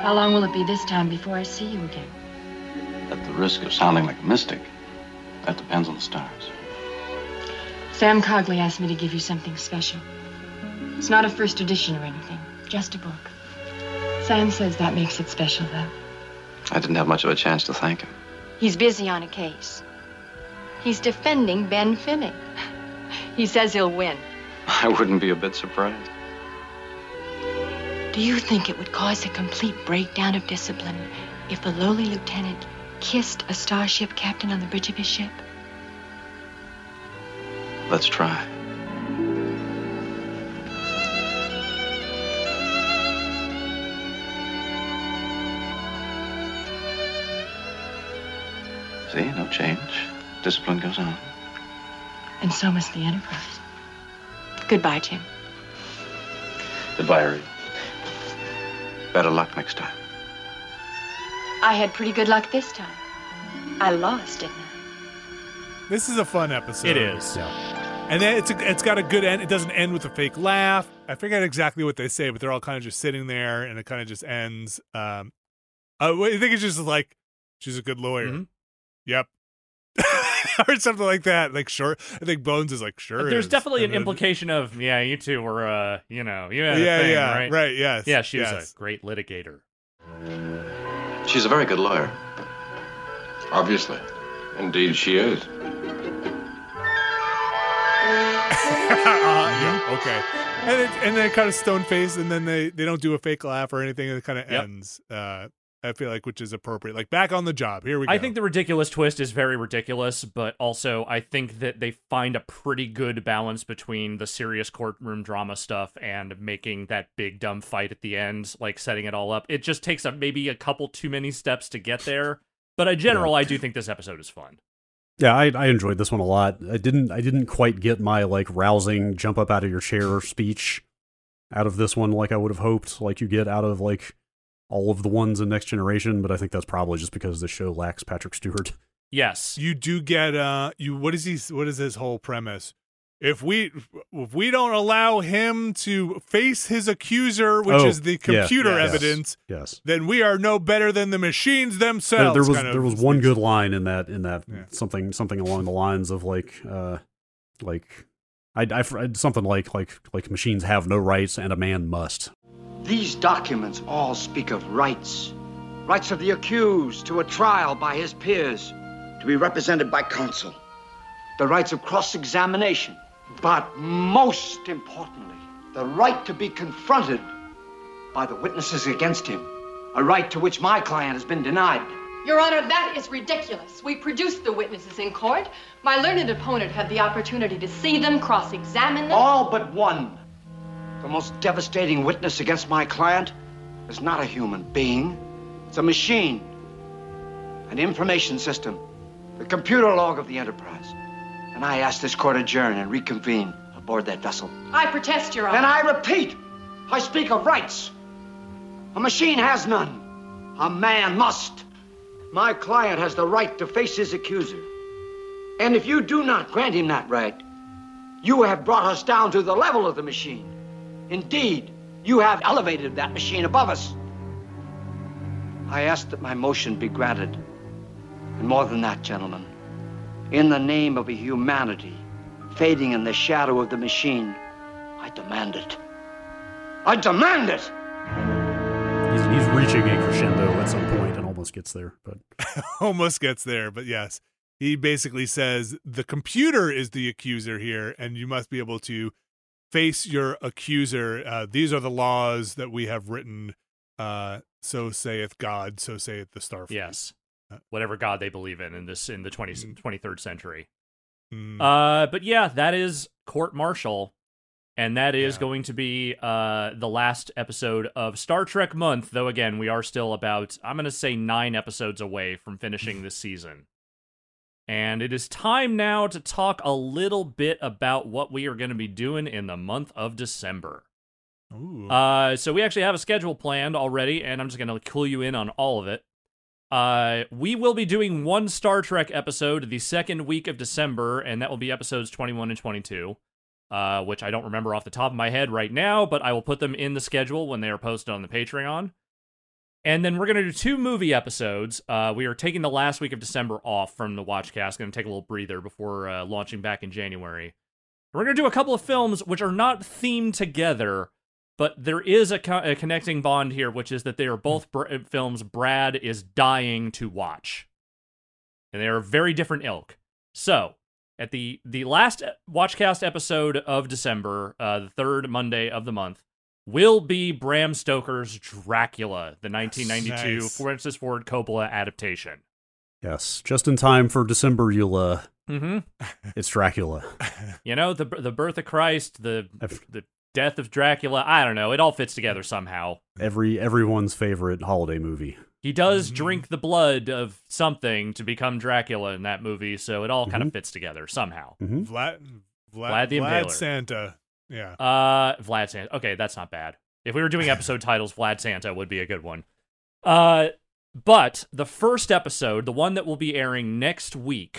How long will it be this time before I see you again? At the risk of sounding like a mystic, that depends on the stars. Sam Cogley asked me to give you something special. It's not a first edition or anything, just a book. Sam says that makes it special, though. I didn't have much of a chance to thank him. He's busy on a case. He's defending Ben Finney. He says he'll win. I wouldn't be a bit surprised. Do you think it would cause a complete breakdown of discipline if a lowly lieutenant kissed a starship captain on the bridge of his ship? Let's try. See, no change. Discipline goes on. And so must the Enterprise. Goodbye, Jim. Goodbye, Reed. Better luck next time. I had pretty good luck this time. I lost, didn't I? This is a fun episode. It is. Yeah. And then it's a, it's got a good end. It doesn't end with a fake laugh. I forget exactly what they say, but they're all kind of just sitting there, and it kind of just ends. Um, I think it's just like, she's a good lawyer. Mm-hmm. Yep. Or something like that. Like, sure. I think Bones is like, sure. There's is. definitely and an then, implication of, yeah, you two were, uh, you know, you had a yeah, thing, yeah, right? right, yes. Yeah, she was yes. a great litigator. She's a very good lawyer. Obviously. Indeed, she is. uh, yeah, okay. And, it, and then kind of stone faced, and then they, they don't do a fake laugh or anything. It kind of Yep. ends. Uh, I feel like, which is appropriate. Like, back on the job. Here we go. I think the ridiculous twist is very ridiculous, but also I think that they find a pretty good balance between the serious courtroom drama stuff and making that big dumb fight at the end, like setting it all up. It just takes a, maybe a couple too many steps to get there, but in general, Yeah. I do think this episode is fun. Yeah, I, I enjoyed this one a lot. I didn't I didn't quite get my like rousing jump up out of your chair speech out of this one like I would have hoped, like you get out of like all of the ones in Next Generation, but I think that's probably just because the show lacks Patrick Stewart. Yes. You do get uh you what is he what is his whole premise? If we if we don't allow him to face his accuser, which Oh, is the computer yeah, yes, evidence, yes. then we are no better than the machines There, themselves. there was kind of there was one good line in that in that Yeah. something something along the lines of like uh like I, I something like like like machines have no rights and a man must. These documents all speak of rights. Rights of the accused to a trial by his peers, to be represented by counsel. The rights of cross-examination. But most importantly, the right to be confronted by the witnesses against him. A right to which my client has been denied. Your Honor, that is ridiculous. We produced the witnesses in court. My learned opponent had the opportunity to see them, cross-examine them. All but one. The most devastating witness against my client is not a human being. It's a machine. An information system. The computer log of the Enterprise. And I ask this court adjourn and reconvene aboard that vessel. I protest, Your Honor. And I repeat, I speak of rights. A machine has none. A man must. My client has the right to face his accuser. And if you do not grant him that right, you have brought us down to the level of the machine. Indeed, you have elevated that machine above us. I ask that my motion be granted. And more than that, gentlemen, in the name of a humanity fading in the shadow of the machine, I demand it. I demand it! He's, he's reaching a crescendo at some point and almost gets there, but almost gets there, but yes. He basically says the computer is the accuser here, and you must be able to face your accuser. Uh, these are the laws that we have written. Uh, so saith God, so saith the Starfleet. Yes. Whatever God they believe in in this in the twenty, twenty-third century. Mm. Uh, but yeah, that is Court Martial, and that is Yeah. going to be uh the last episode of Star Trek month. Though again, we are still about I'm going to say nine episodes away from finishing this season. And it is time now to talk a little bit about what we are going to be doing in the month of December. Ooh. Uh, so we actually have a schedule planned already, and I'm just going to clue you in on all of it. Uh, we will be doing one Star Trek episode the second week of December, and that will be episodes twenty-one and twenty-two, uh, which I don't remember off the top of my head right now, but I will put them in the schedule when they are posted on the Patreon. And then we're going to do two movie episodes. Uh, we are taking the last week of December off from the Watchcast. Going to take a little breather before uh, launching back in January. We're going to do a couple of films which are not themed together, but there is a, co- a connecting bond here, which is that they are both br- films Brad is dying to watch. And they are very different ilk. So, at the, the last Watchcast episode of December, uh, the third Monday of the month, will be Bram Stoker's Dracula, the nineteen ninety-two nice. Francis Ford Coppola adaptation. Yes, just in time for December, you'll, uh, mm-hmm. it's Dracula. You know, the the birth of Christ, the the death of Dracula, I don't know, it all fits together somehow. Every Everyone's favorite holiday movie. He does Mm-hmm. drink the blood of something to become Dracula in that movie, so it all Mm-hmm. kind of fits together somehow. Mm-hmm. Vlad, Vlad, Vlad the Vlad Impaler. Santa. Yeah. Uh, Vlad Santa. Okay, that's not bad. If we were doing episode titles, Vlad Santa would be a good one. Uh, but the first episode, the one that will be airing next week,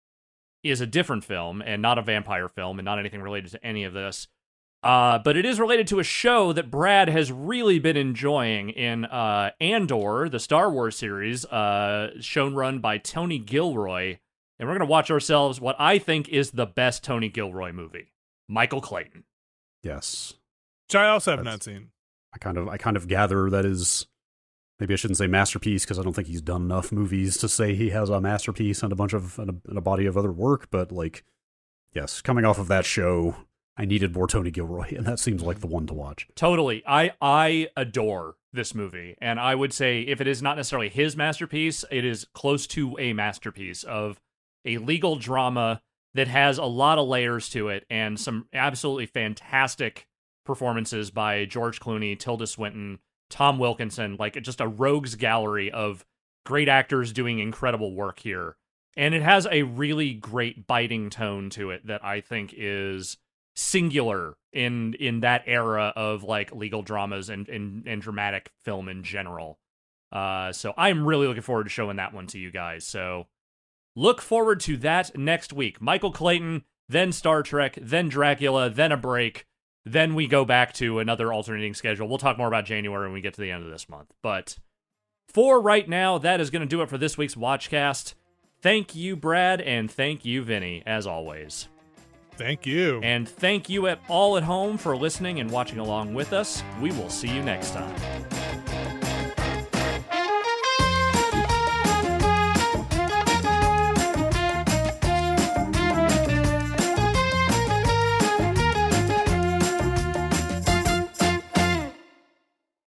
is a different film and not a vampire film and not anything related to any of this. Uh, but it is related to a show that Brad has really been enjoying in uh, Andor, the Star Wars series, uh, shown run by Tony Gilroy. And we're going to watch ourselves what I think is the best Tony Gilroy movie, Michael Clayton. Yes. Which I also have That's, not seen. I kind of I kind of gather that is, maybe I shouldn't say masterpiece because I don't think he's done enough movies to say he has a masterpiece and a bunch of and a, and a body of other work, but like, yes, coming off of that show, I needed more Tony Gilroy, and that seems like the one to watch. Totally. I I adore this movie, and I would say if it is not necessarily his masterpiece, it is close to a masterpiece of a legal drama that has a lot of layers to it and some absolutely fantastic performances by George Clooney, Tilda Swinton, Tom Wilkinson, like just a rogues gallery of great actors doing incredible work here. And it has a really great biting tone to it that I think is singular in in that era of like legal dramas and, and, and dramatic film in general. Uh, so I'm really looking forward to showing that one to you guys. So look forward to that next week. Michael Clayton, then Star Trek, then Dracula, then a break. Then we go back to another alternating schedule. We'll talk more about January when we get to the end of this month. But for right now, that is going to do it for this week's Watchcast. Thank you, Brad, and thank you, Vinny, as always. Thank you. And thank you at all at home for listening and watching along with us. We will see you next time.